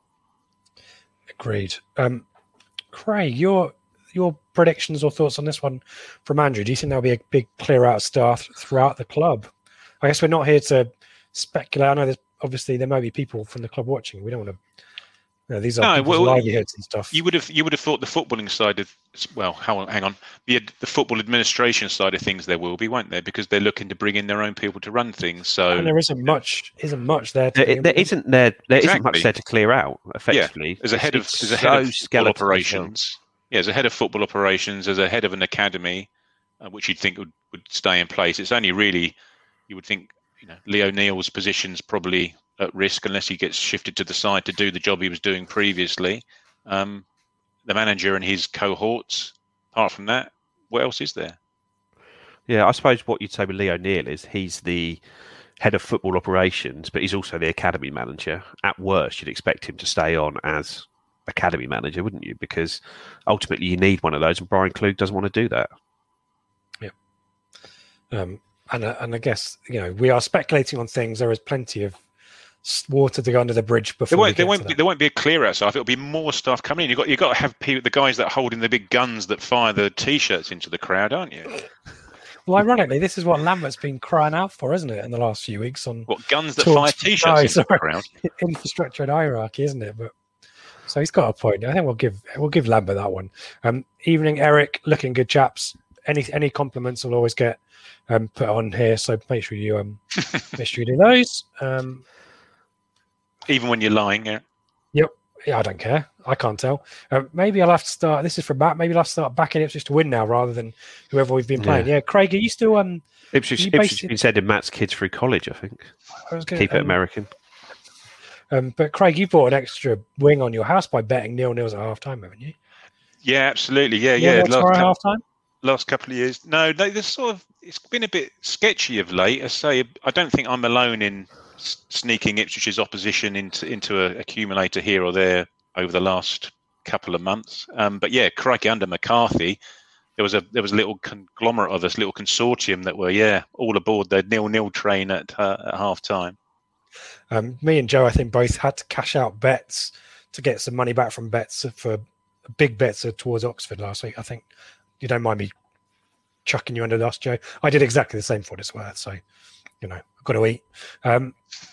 Agreed. Um, Craig, your your predictions or thoughts on this one from Andrew? Do you think there'll be a big clear out of staff throughout the club? I guess we're not here to speculate. I know there's obviously there may be people from the club watching. We don't want to. You know, these are no, people's well, livelihoods and stuff. You would have you would have thought the footballing side of well, hang on, hang on, the the football administration side of things there will be, won't there? Because they're looking to bring in their own people to run things. So and there isn't much, isn't much there. To there, there isn't there. There exactly. isn't much there to clear out. Effectively, yeah. As a head of it's as a head so of football operations, yeah, as a head of football operations, as a head of an academy, uh, which you'd think would, would stay in place. It's only really you would think you know Leo Neal's position's probably at risk unless he gets shifted to the side to do the job he was doing previously. Um, the manager and his cohorts. Apart from that, what else is there? Yeah, I suppose what you'd say with Leo Neal is he's the head of football operations, but he's also the academy manager. At worst, you'd expect him to stay on as academy manager, wouldn't you? Because ultimately you need one of those, and Brian Klug doesn't want to do that. Yeah. Um, and, uh, and I guess, you know, we are speculating on things. There is plenty of water to go under the bridge before. There won't, there won't be there won't be a clear out stuff. It'll be more stuff coming in. You've got you've got to have people, the guys that are holding the big guns that fire the t-shirts into the crowd, aren't you? Well, ironically, this is what Lambert's been crying out for, isn't it, in the last few weeks? On what guns that talks, fire t-shirts no, into sorry, the crowd? Infrastructure and hierarchy, isn't it? But so he's got a point. I think we'll give we'll give Lambert that one. Um, evening, Eric. Looking good, chaps. Any any compliments will always get um, put on here. So make sure you um make sure you do those. Um, Even when you're lying, yeah. Yep. Yeah, I don't care. I can't tell. Um, maybe I'll have to start. This is for Matt. Maybe I'll have to start backing Ipswich to win now rather than whoever we've been playing. Yeah, yeah Craig, are you still um? Ipswich, you Ipswich has been sending Matt's kids through college, I think. I was gonna, Keep it um, American. Um, but Craig, you bought an extra wing on your house by betting nil nils at half time, haven't you? Yeah, absolutely. Yeah, yeah. yeah. Last, couple, half time. Last couple of years, no, no. There's sort of it's been a bit sketchy of late. I say, I don't think I'm alone in sneaking Ipswich's opposition into into a accumulator here or there over the last couple of months. Um, but yeah, crikey, under McCarthy, there was a there was a little conglomerate of us, little consortium that were yeah all aboard the nil nil train at uh, at half time. Um, me and Joe, I think, both had to cash out bets to get some money back from bets for big bets towards Oxford last week. I think you don't mind me chucking you under the bus, Joe. I did exactly the same for what it's worth. So, you know, I've got to eat. Um,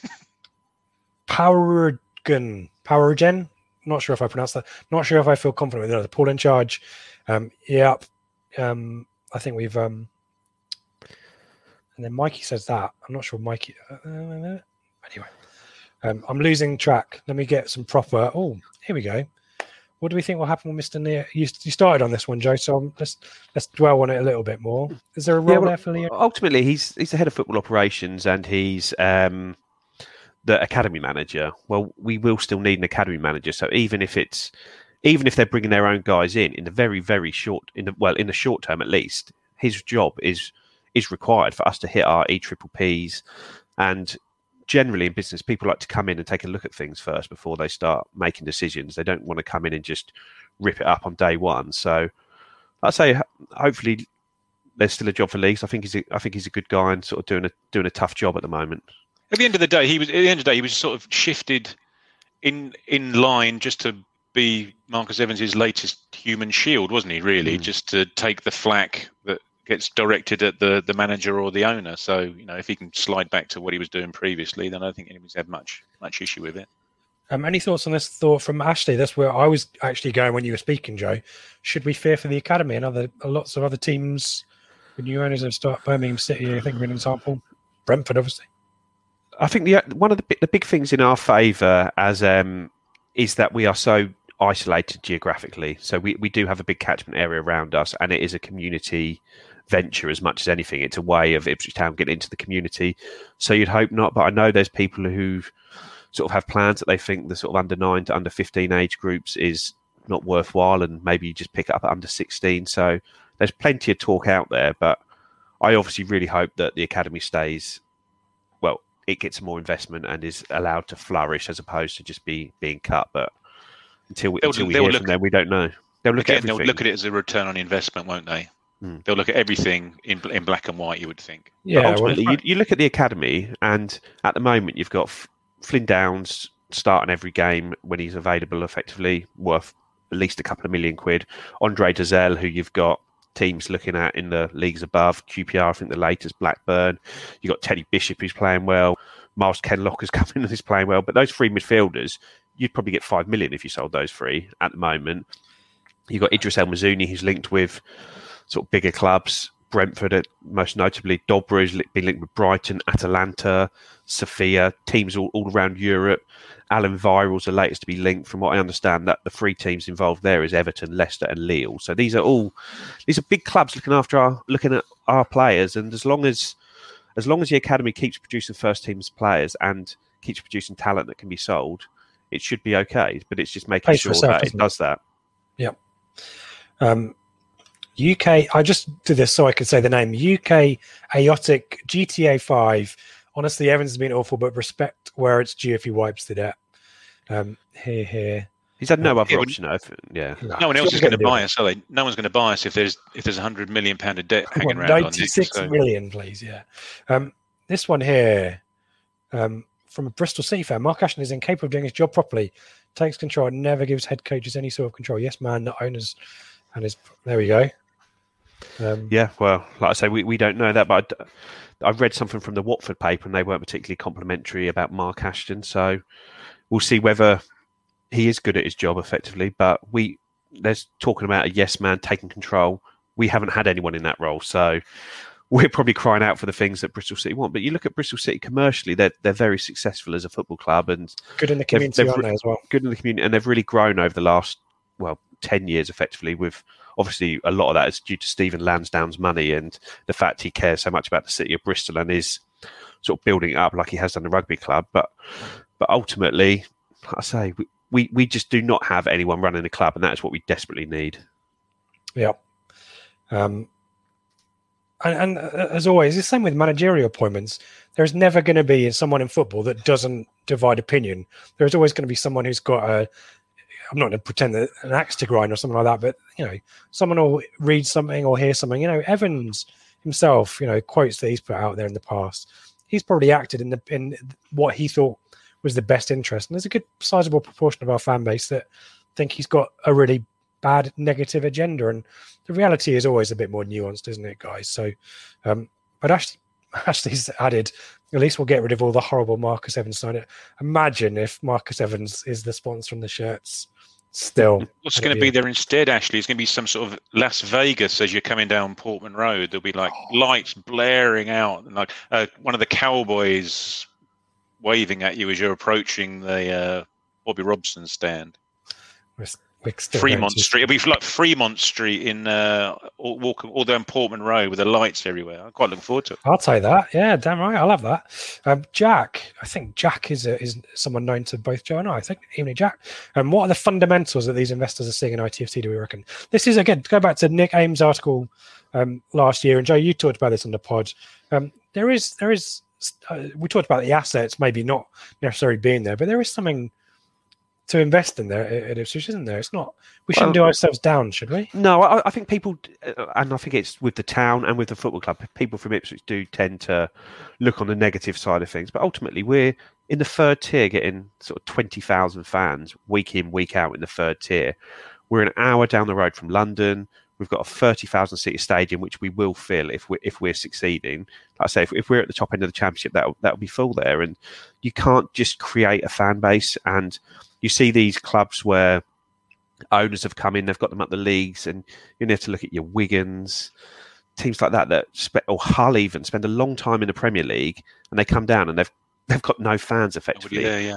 Powergen, Powergen. Not sure if I pronounced that. Not sure if I feel confident with it. Paul in charge. Um, yep. Um, I think we've. Um, and then Mikey says that. I'm not sure Mikey. Uh, anyway, um, I'm losing track. Let me get some proper. Oh, here we go. What do we think will happen with Mister Neal? You, you started on this one, Joe. So um, let's let's dwell on it a little bit more. Is there a role yeah, well, there for Leo? Ultimately, he's he's the head of football operations and he's um, the academy manager. Well, we will still need an academy manager. So even if it's even if they're bringing their own guys in in the very very short in the well in the short term at least, his job is is required for us to hit our E triple Ps. And generally in business, people like to come in and take a look at things first before they start making decisions. They don't want to come in and just rip it up on day one. So I'd say hopefully there's still a job for Leeds. I think he's a, I think he's a good guy and sort of doing a doing a tough job at the moment. At the end of the day, he was at the end of the day he was sort of shifted in in line just to be Marcus Evans's latest human shield, wasn't he? Really, mm. just to take the flack that gets directed at the, the manager or the owner. So, you know, if he can slide back to what he was doing previously, then I don't think anyone's had much much issue with it. Um, any thoughts on this thought from Ashley? That's where I was actually going when you were speaking, Joe. Should we fear for the academy and other lots of other teams? The new owners have started Birmingham City, I think, for an example. Brentford, obviously. I think the one of the the big things in our favour as um, is that we are so isolated geographically. So we, we do have a big catchment area around us, and it is a community venture as much as anything. It's a way of Ipswich Town getting into the community. So you'd hope not, but I know there's people who sort of have plans that they think the sort of under nine to under fifteen age groups is not worthwhile, and maybe you just pick it up at under sixteen. So there's plenty of talk out there, but I obviously really hope that the academy stays, well, it gets more investment and is allowed to flourish as opposed to just be being cut. But until we, they'll, until we they'll hear look, from them, we don't know. They'll look again, at everything. They'll look at it as a return on investment, won't they? Hmm. They'll look at everything in in black and white, you would think. Yeah, but ultimately, well, you, you look at the academy, and at the moment, you've got F- Flynn Downs starting every game when he's available, effectively worth at least a couple of million quid. Andre Dazelle, who you've got teams looking at in the leagues above. Q P R, I think the latest, Blackburn. You've got Teddy Bishop, who's playing well. Miles Kenlock is coming in and he's playing well. But those three midfielders, you'd probably get five million if you sold those three at the moment. You've got Idris El Mazouni, who's linked with sort of bigger clubs. Brentford, most notably. Dobra has been linked with Brighton, Atalanta, Sofia, teams all, all around Europe. Alan Viral's the latest to be linked. From what I understand, that the three teams involved there is Everton, Leicester, and Lille. So these are all these are big clubs looking after our looking at our players. And as long as as long as the academy keeps producing first teams players and keeps producing talent that can be sold, it should be okay. But it's just making Pays sure itself, that it does that. Yeah. Um, U K. I just did this so I could say the name. U K Aotic G T A five. Honestly, Evans has been awful, but respect where it's due if he wipes the debt. Um, here, here. He's had no uh, other option. Would, yeah. No, no one else is going to buy us, are they? No one's going to buy us if there's if there's a hundred million pound of debt hanging around. Ninety-six on Nick, so. million, please. Yeah. Um, this one here, um, from a Bristol City fan. Mark Ashton is incapable of doing his job properly. Takes control and never gives head coaches any sort of control. Yes, man. The owners and his. There we go. Um, yeah, well, like I say, we, we don't know that, but I, I read something from the Watford paper and they weren't particularly complimentary about Mark Ashton. So we'll see whether he is good at his job effectively. But we there's talking about a yes man taking control. We haven't had anyone in that role, so we're probably crying out for the things that Bristol City want. But you look at Bristol City commercially; they're they're very successful as a football club and good in the community, they've, they've, aren't they, as well? Good in the community, and they've really grown over the last well ten years effectively with. Obviously, a lot of that is due to Stephen Lansdown's money and the fact he cares so much about the city of Bristol and is sort of building it up like he has done the rugby club. But but ultimately, like I say, we, we, we just do not have anyone running the club, and that is what we desperately need. Yeah. Um, and, and as always, it's the same with managerial appointments. There's never going to be someone in football that doesn't divide opinion. There's always going to be someone who's got a I'm not going to pretend that an axe to grind or something like that, but, you know, someone will read something or hear something. You know, Evans himself, you know, quotes that he's put out there in the past. He's probably acted in the in what he thought was the best interest. And there's a good sizable proportion of our fan base that think he's got a really bad negative agenda. And the reality is always a bit more nuanced, isn't it, guys? So, um, but actually, Ashley's added, at least we'll get rid of all the horrible Marcus Evans sign it. Imagine if Marcus Evans is the sponsor on the shirts still. What's going to be there instead, Ashley? It's going to be some sort of Las Vegas as you're coming down Portman Road. There'll be like oh. lights blaring out and like uh, one of the cowboys waving at you as you're approaching the uh, Bobby Robson stand. We're, we're Fremont Street. It'll be like Fremont Street in uh, all, walk, all down Portman Road with the lights everywhere. I'm quite looking forward to it. I'll take that. Yeah, damn right. I'll have that. Um, Jack, I think Jack is a, is someone known to both Joe and I. I think even Jack. And um, what are the fundamentals that these investors are seeing in I T F C, do we reckon? This is, again, to go back to Nick Ames' article um, last year, and Joe, you talked about this on the pod. Um, there is, there is. Uh, we talked about the assets maybe not necessarily being there, but there is something to invest in there at Ipswich, isn't there? It's not. We shouldn't well, do ourselves down, should we? No, I, I think people, and I think it's with the town and with the football club, people from Ipswich do tend to look on the negative side of things. But ultimately, we're in the third tier, getting sort of twenty thousand fans week in, week out in the third tier. We're an hour down the road from London. We've got a thirty thousand seat stadium, which we will fill if we're, if we're succeeding. Like I say, if, if we're at the top end of the championship, that'll, that'll be full there. And you can't just create a fan base. And you see these clubs where owners have come in, they've got them up the leagues, and you have to look at your Wigans, teams like that, that spe- or Hull even spend a long time in the Premier League, and they come down and they've they've got no fans effectively. Yeah, yeah.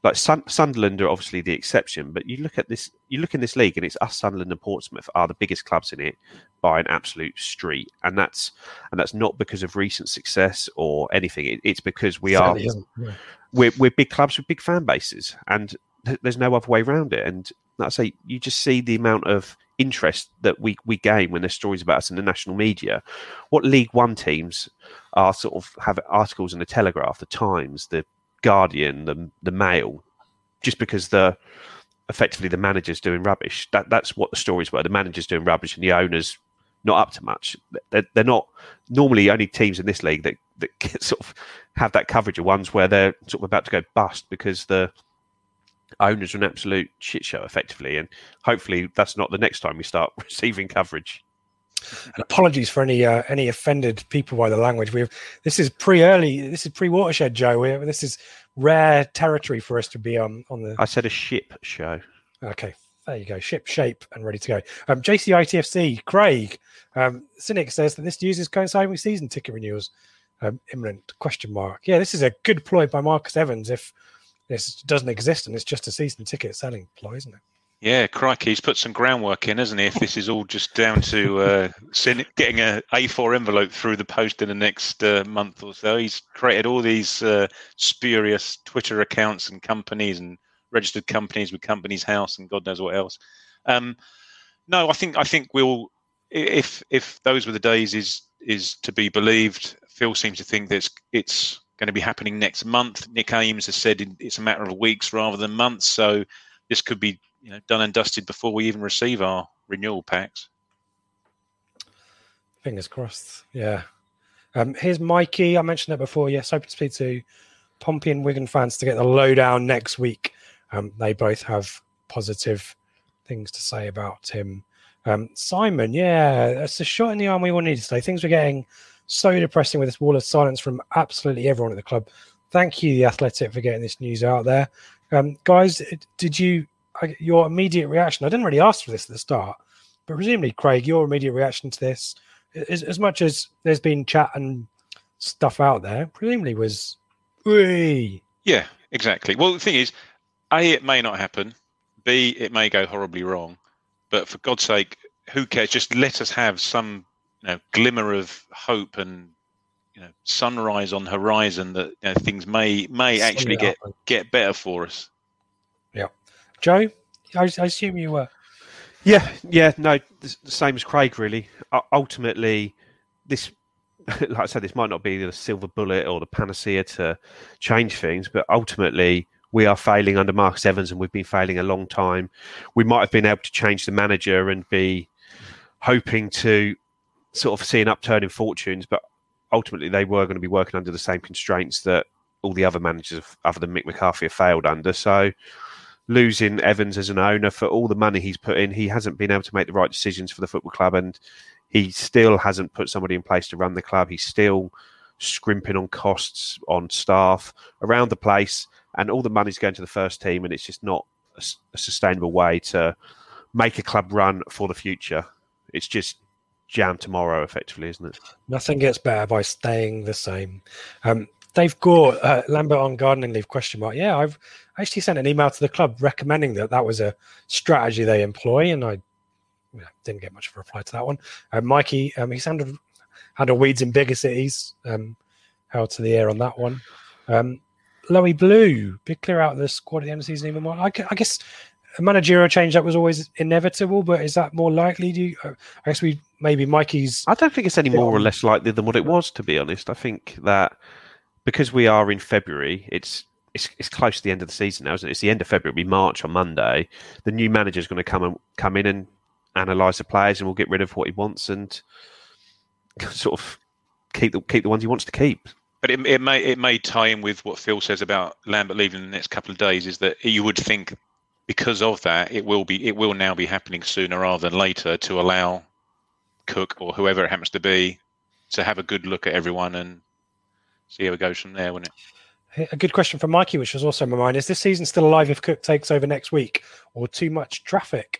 like Sun- Sunderland are obviously the exception, but you look at this, you look in this league, and it's us, Sunderland, and Portsmouth are the biggest clubs in it by an absolute street, and that's and that's not because of recent success or anything. It, it's because we are yeah. we're we're big clubs with big fan bases, and th- there's no other way around it. And like I say, you just see the amount of interest that we, we gain when there's stories about us in the national media. What League One teams are sort of have articles in the Telegraph, the Times, the Guardian, the the Mail, just because the effectively the manager's doing rubbish. That that's what the stories were. The manager's doing rubbish and the owner's not up to much. They're, they're not normally only teams in this league that that get, sort of have that coverage are ones where they're sort of about to go bust because the owners are an absolute shit show, effectively, and hopefully that's not the next time we start receiving coverage. And apologies for any uh, any offended people by the language. We've this is pre-early, this is pre-watershed, Joe. We this is rare territory for us to be on on the. I said a ship show. Okay, there you go. Ship shape and ready to go. Um, J C I T F C, Craig, um, Cynic says that this news is coinciding with season ticket renewals. Um, imminent question mark. Yeah, this is a good ploy by Marcus Evans if this doesn't exist and it's just a season ticket selling ploy, isn't it? Yeah, crikey, he's put some groundwork in, hasn't he? If this is all just down to uh, getting a A four envelope through the post in the next uh, month or so, he's created all these uh, spurious Twitter accounts and companies and registered companies with Companies House and God knows what else. Um, no, I think I think we'll. If if those were the days is is to be believed, Phil seems to think that it's, it's going to be happening next month. Nick Ames has said it's a matter of weeks rather than months, so this could be, you know, done and dusted before we even receive our renewal packs. Fingers crossed. Yeah. Um, here's Mikey. I mentioned it before. Yes, hoping to speak to Pompey and Wigan fans to get the lowdown next week. Um, they both have positive things to say about him. Um, Simon, yeah, that's a shot in the arm we all need to say. Things were getting so depressing with this wall of silence from absolutely everyone at the club. Thank you, The Athletic, for getting this news out there. Um, guys, did you, your immediate reaction, I didn't really ask for this at the start, but presumably, Craig, your immediate reaction to this, as, as much as there's been chat and stuff out there, presumably was, Wee. Yeah, exactly. Well, the thing is, A, it may not happen. B, it may go horribly wrong. But for God's sake, who cares? Just let us have some, you know, glimmer of hope and, you know, sunrise on the horizon that, you know, things may may actually get, get better for us. Yeah. Joe, I, I assume you were. Yeah, yeah, no, the same as Craig, really. Uh, ultimately, this, like I said, this might not be the silver bullet or the panacea to change things, but ultimately, we are failing under Marcus Evans, and we've been failing a long time. We might have been able to change the manager and be hoping to sort of see an upturn in fortunes, but ultimately they were going to be working under the same constraints that all the other managers, other than Mick McCarthy, have failed under. So losing Evans as an owner for all the money he's put in, he hasn't been able to make the right decisions for the football club, and he still hasn't put somebody in place to run the club. He's still scrimping on costs, on staff around the place. And all the money's going to the first team, and it's just not a, a sustainable way to make a club run for the future. It's just jam tomorrow, effectively, isn't it? Nothing gets better by staying the same. Um, Dave Gore, uh, Lambert on gardening leave, question mark. Yeah, I've actually sent an email to the club recommending that that was a strategy they employ, and I you know, didn't get much of a reply to that one. Uh, Mikey, um, he's handled, handled weeds in bigger cities, um, held to the air on that one. Um, Lowy Blue, big clear out of the squad at the end of the season even more. I, I guess a managerial change that was always inevitable, but is that more likely? Do you, I guess we maybe Mikey's. I don't think it's any more or less likely than what it was, to be honest. I think that because we are in February, it's it's, it's close to the end of the season now, isn't it? It's the end of February, it'll be March on Monday. The new manager is going to come and come in and analyse the players, and we'll get rid of what he wants and sort of keep the keep the ones he wants to keep. But it, it may it may tie in with what Phil says about Lambert leaving in the next couple of days. Is that you would think because of that it will be it will now be happening sooner rather than later to allow Cook or whoever it happens to be to have a good look at everyone and see how it goes from there, wouldn't it? A good question from Mikey, which was also on my mind. Is this season still alive if Cook takes over next week, or too much traffic?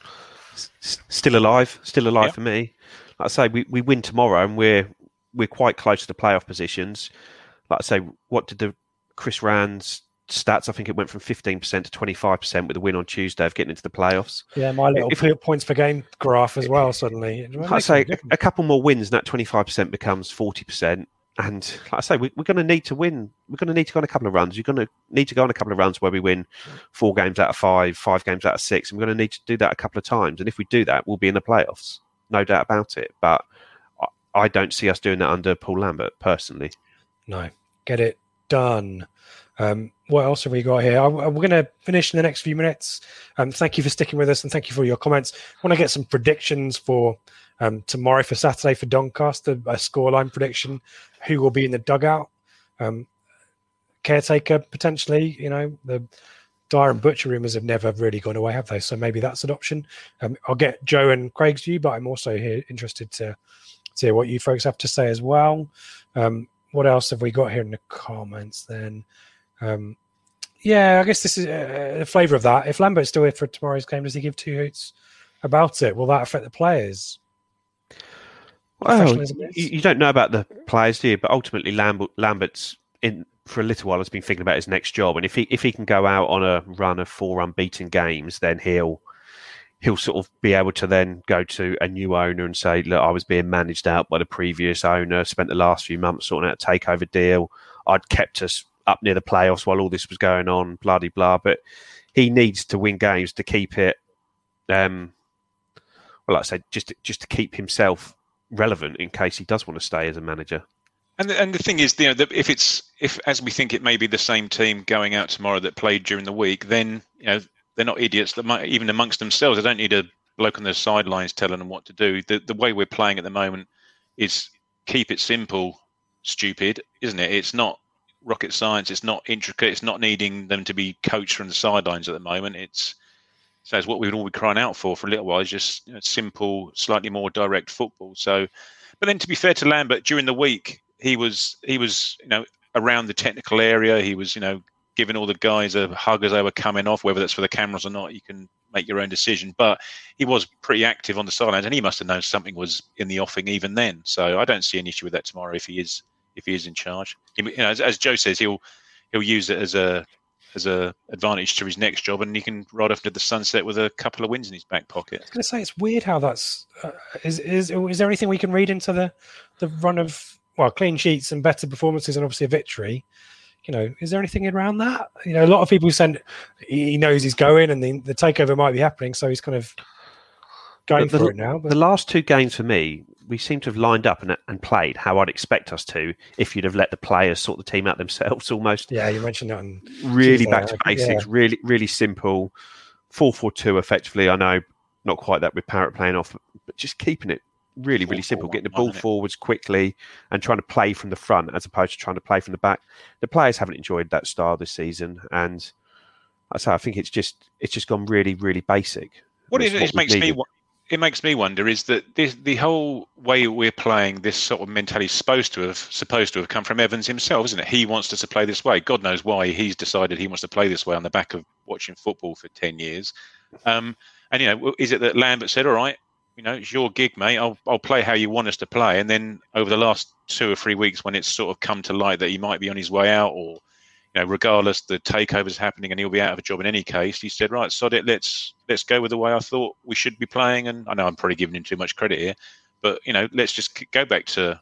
S- still alive, still alive yeah. for me. Like I say, we, we win tomorrow and we're we're quite close to the playoff positions. Like I say, what did the Chris Rand's stats. I think it went from fifteen percent to twenty-five percent with a win on Tuesday of getting into the playoffs. Yeah, my little if, points per game graph as well. Suddenly, I say a, a couple more wins, and that twenty-five percent becomes forty percent. And like I say, we, we're going to need to win. We're going to need to go on a couple of runs. You're going to need to go on a couple of runs where we win four games out of five, five games out of six. And we're going to need to do that a couple of times. And if we do that, we'll be in the playoffs, no doubt about it. But I, I don't see us doing that under Paul Lambert, personally. No, get it done. Um, what else have we got here? I, we're going to finish in the next few minutes. Um, thank you for sticking with us and thank you for your comments. I want to get some predictions for um, tomorrow, for Saturday, for Doncaster, a scoreline prediction. Who will be in the dugout? Um, caretaker, potentially. You know, the Dyer and Butcher rumours have never really gone away, have they? So maybe that's an option. Um, I'll get Joe and Craig's view, but I'm also here interested to, to hear what you folks have to say as well. Um, what else have we got here in the comments then? Um, yeah, I guess this is uh, a flavour of that. If Lambert's still here for tomorrow's game, does he give two hoots about it? Will that affect the players? Well, you, you don't know about the players, do you? But ultimately, Lambert, Lambert's in for a little while has been thinking about his next job, and if he if he can go out on a run of four unbeaten games, then he'll he'll sort of be able to then go to a new owner and say, "Look, I was being managed out by the previous owner. Spent the last few months sorting out a takeover deal. I'd kept us up near the playoffs while all this was going on, blah, blah, blah." But he needs to win games to keep it, um, well, like I said, just to, just to keep himself relevant in case he does want to stay as a manager. And the, and the thing is, you know, that if it's if as we think it may be the same team going out tomorrow that played during the week, then you know they're not idiots. That might, even amongst themselves, they don't need a bloke on the sidelines telling them what to do. The the way we're playing at the moment is keep it simple, stupid, isn't it? It's not rocket science. It's not intricate. It's not needing them to be coached from the sidelines at the moment. It's so it's what we would all be crying out for for a little while. Is just you know, simple, slightly more direct football. So, but then to be fair to Lambert, during the week he was he was you know around the technical area. He was you know giving all the guys a hug as they were coming off. Whether that's for the cameras or not, you can make your own decision. But he was pretty active on the sidelines, and he must have known something was in the offing even then. So I don't see an issue with that tomorrow if he is. If he is in charge, you know, as, as Joe says, he'll he'll use it as a as a advantage to his next job, and he can ride off into the sunset with a couple of wins in his back pocket. I was going to say it's weird how that's uh, is is is there anything we can read into the the run of well clean sheets and better performances and obviously a victory? You know, is there anything around that? You know, a lot of people send he knows he's going and the, the takeover might be happening, so he's kind of going the, for it now. But the last two games for me, we seem to have lined up and, and played how I'd expect us to if you'd have let the players sort the team out themselves almost. Yeah, you mentioned that. On really Tuesday, back to basics, yeah. really, really simple. four four two effectively. I know not quite that with Parrott playing off, but just keeping it really, really simple, getting the ball forwards quickly and trying to play from the front as opposed to trying to play from the back. The players haven't enjoyed that style this season, and I say I think it's just it's just gone really, really basic. What it, it makes needed. me it makes me wonder is that this, the whole way we're playing, this sort of mentality is supposed to have supposed to have come from Evans himself, isn't it? He wants us to play this way. God knows why he's decided he wants to play this way on the back of watching football for ten years. Um, and you know, is it that Lambert said, "All right, you know, it's your gig, mate. I'll I'll play how you want us to play." And then over the last two or three weeks, when it's sort of come to light that he might be on his way out, or you know, regardless, the takeover's happening and he'll be out of a job in any case, he said, "Right, sod it. Let's let's go with the way I thought we should be playing." And I know I'm probably giving him too much credit here, but you know, let's just go back to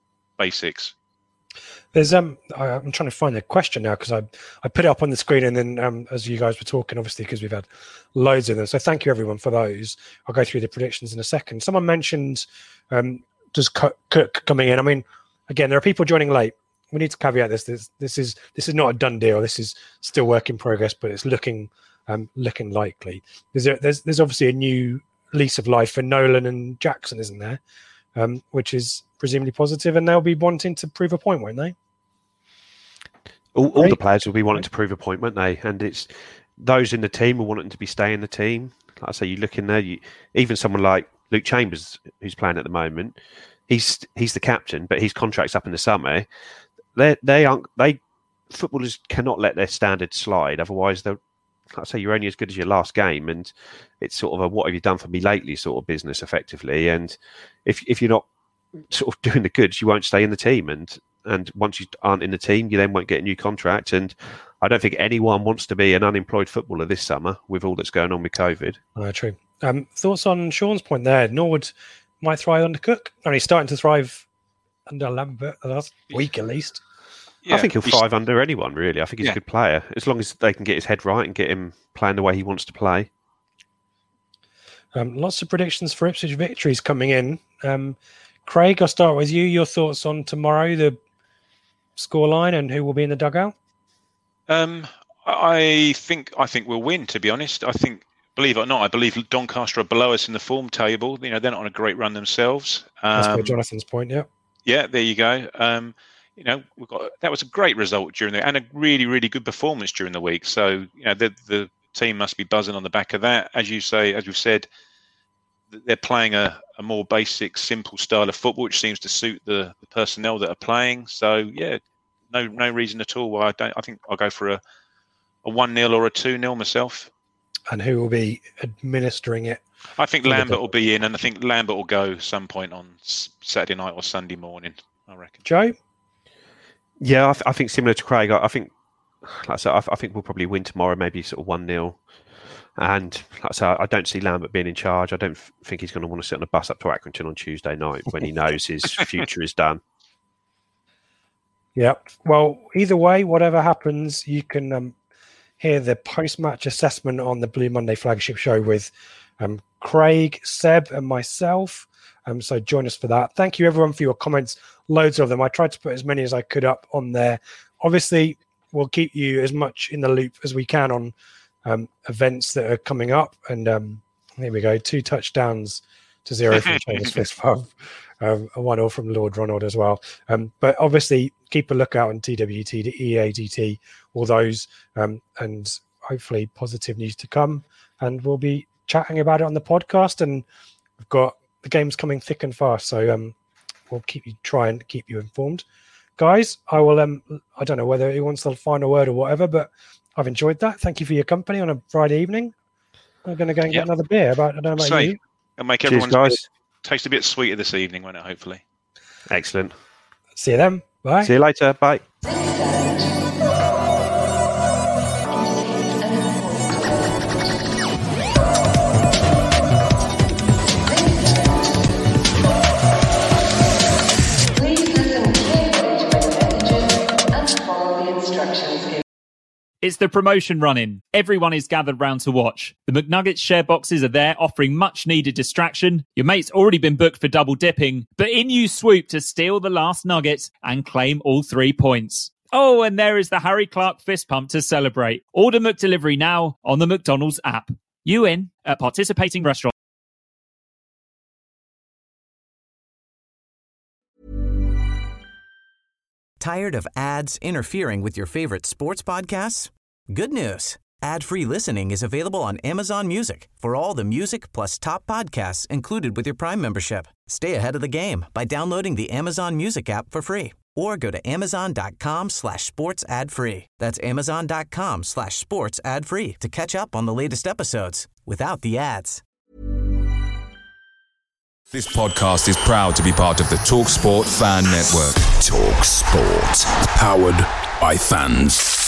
basics. There's um, I, I'm trying to find the question now because I I put it up on the screen and then um, as you guys were talking, obviously because we've had loads of them. So thank you everyone for those. I'll go through the predictions in a second. Someone mentioned um, does Cook coming in? I mean, again, there are people joining late. We need to caveat this. This this is this is not a done deal. This is still work in progress, but it's looking um, looking likely. There's a, there's there's obviously a new lease of life for Nolan and Jackson, isn't there? Um, which is presumably positive, and they'll be wanting to prove a point, won't they? All, all the players will be wanting to prove a point, won't they? And it's those in the team will want to be staying in the team. Like I say, you look in there, you, even someone like Luke Chambers, who's playing at the moment, he's he's the captain, but his contract's up in the summer. They they aren't they footballers cannot let their standards slide. Otherwise, they'll like I say you're only as good as your last game, and it's sort of a "what have you done for me lately" sort of business, effectively. And if if you're not sort of doing the goods, you won't stay in the team. And and once you aren't in the team, you then won't get a new contract. And I don't think anyone wants to be an unemployed footballer this summer with all that's going on with COVID. Uh, true. Um, thoughts on Sean's point there? Norwood might thrive under Cook, and he's starting to thrive under Lambert the last week at least. Yeah, I think he'll thrive under anyone, really. I think he's yeah. a good player, as long as they can get his head right and get him playing the way he wants to play. Um, lots of predictions for Ipswich victories coming in. Um, Craig, I'll start with you. Your thoughts on tomorrow, the scoreline, and who will be in the dugout? Um, I think I think we'll win. To be honest, I think, believe it or not, I believe Doncaster are below us in the form table. You know, they're not on a great run themselves. Um, That's for Jonathan's point. Yeah. Yeah, there you go. Um, you know, we've got that was a great result during the and a really really good performance during the week. So you know, the the team must be buzzing on the back of that. As you say, as we've said, they're playing a, a more basic, simple style of football, which seems to suit the, the personnel that are playing. So yeah. No, no reason at all why I don't. I think I'll go for a, a one nil or a two nil myself. And who will be administering it? I think Lambert will be in, and I think Lambert will go some point on Saturday night or Sunday morning. I reckon. Joe? Yeah, I, th- I think similar to Craig. I, I think, like I said, I, I think we'll probably win tomorrow, maybe sort of one nil. And like I said, I don't see Lambert being in charge. I don't f- think he's going to want to sit on a bus up to Accrington on Tuesday night when he knows his future is done. Yeah. Well, either way, whatever happens, you can um, hear the post-match assessment on the Blue Monday flagship show with um, Craig, Seb, and myself. Um, so join us for that. Thank you, everyone, for your comments. Loads of them. I tried to put as many as I could up on there. Obviously, we'll keep you as much in the loop as we can on um, events that are coming up. And um, here we go. Two touchdowns to zero from Chambers Fist Pub. Um, a one-all from Lord Ronald as well. Um, but obviously, keep a lookout on T W T, the E A D T, all those, um, and hopefully positive news to come. And we'll be chatting about it on the podcast. And we've got the games coming thick and fast, so um, we'll keep you try and keep you informed, guys. I will. Um, I don't know whether he wants the final word or whatever, but I've enjoyed that. Thank you for your company on a Friday evening. I'm going to go and yep. get another beer. But I don't know about Say, you. It'll make Cheers, everyone's guys. Taste a bit sweeter this evening, won't it? Hopefully. Excellent. See you then. Bye. See you later. Bye. It's the promotion run-in. Everyone is gathered round to watch. The McNuggets share boxes are there, offering much-needed distraction. Your mate's already been booked for double dipping, but in you swoop to steal the last nugget and claim all three points. Oh, and there is the Harry Clark fist pump to celebrate. Order McDelivery now on the McDonald's app. You in at participating restaurants. Tired of ads interfering with your favorite sports podcasts? Good news. Ad-free listening is available on Amazon Music for all the music plus top podcasts included with your Prime membership. Stay ahead of the game by downloading the Amazon Music app for free or go to amazon.com slash sports ad free. That's amazon.com slash sports ad free to catch up on the latest episodes without the ads. This podcast is proud to be part of the TalkSport Fan Network. TalkSport. Powered by fans.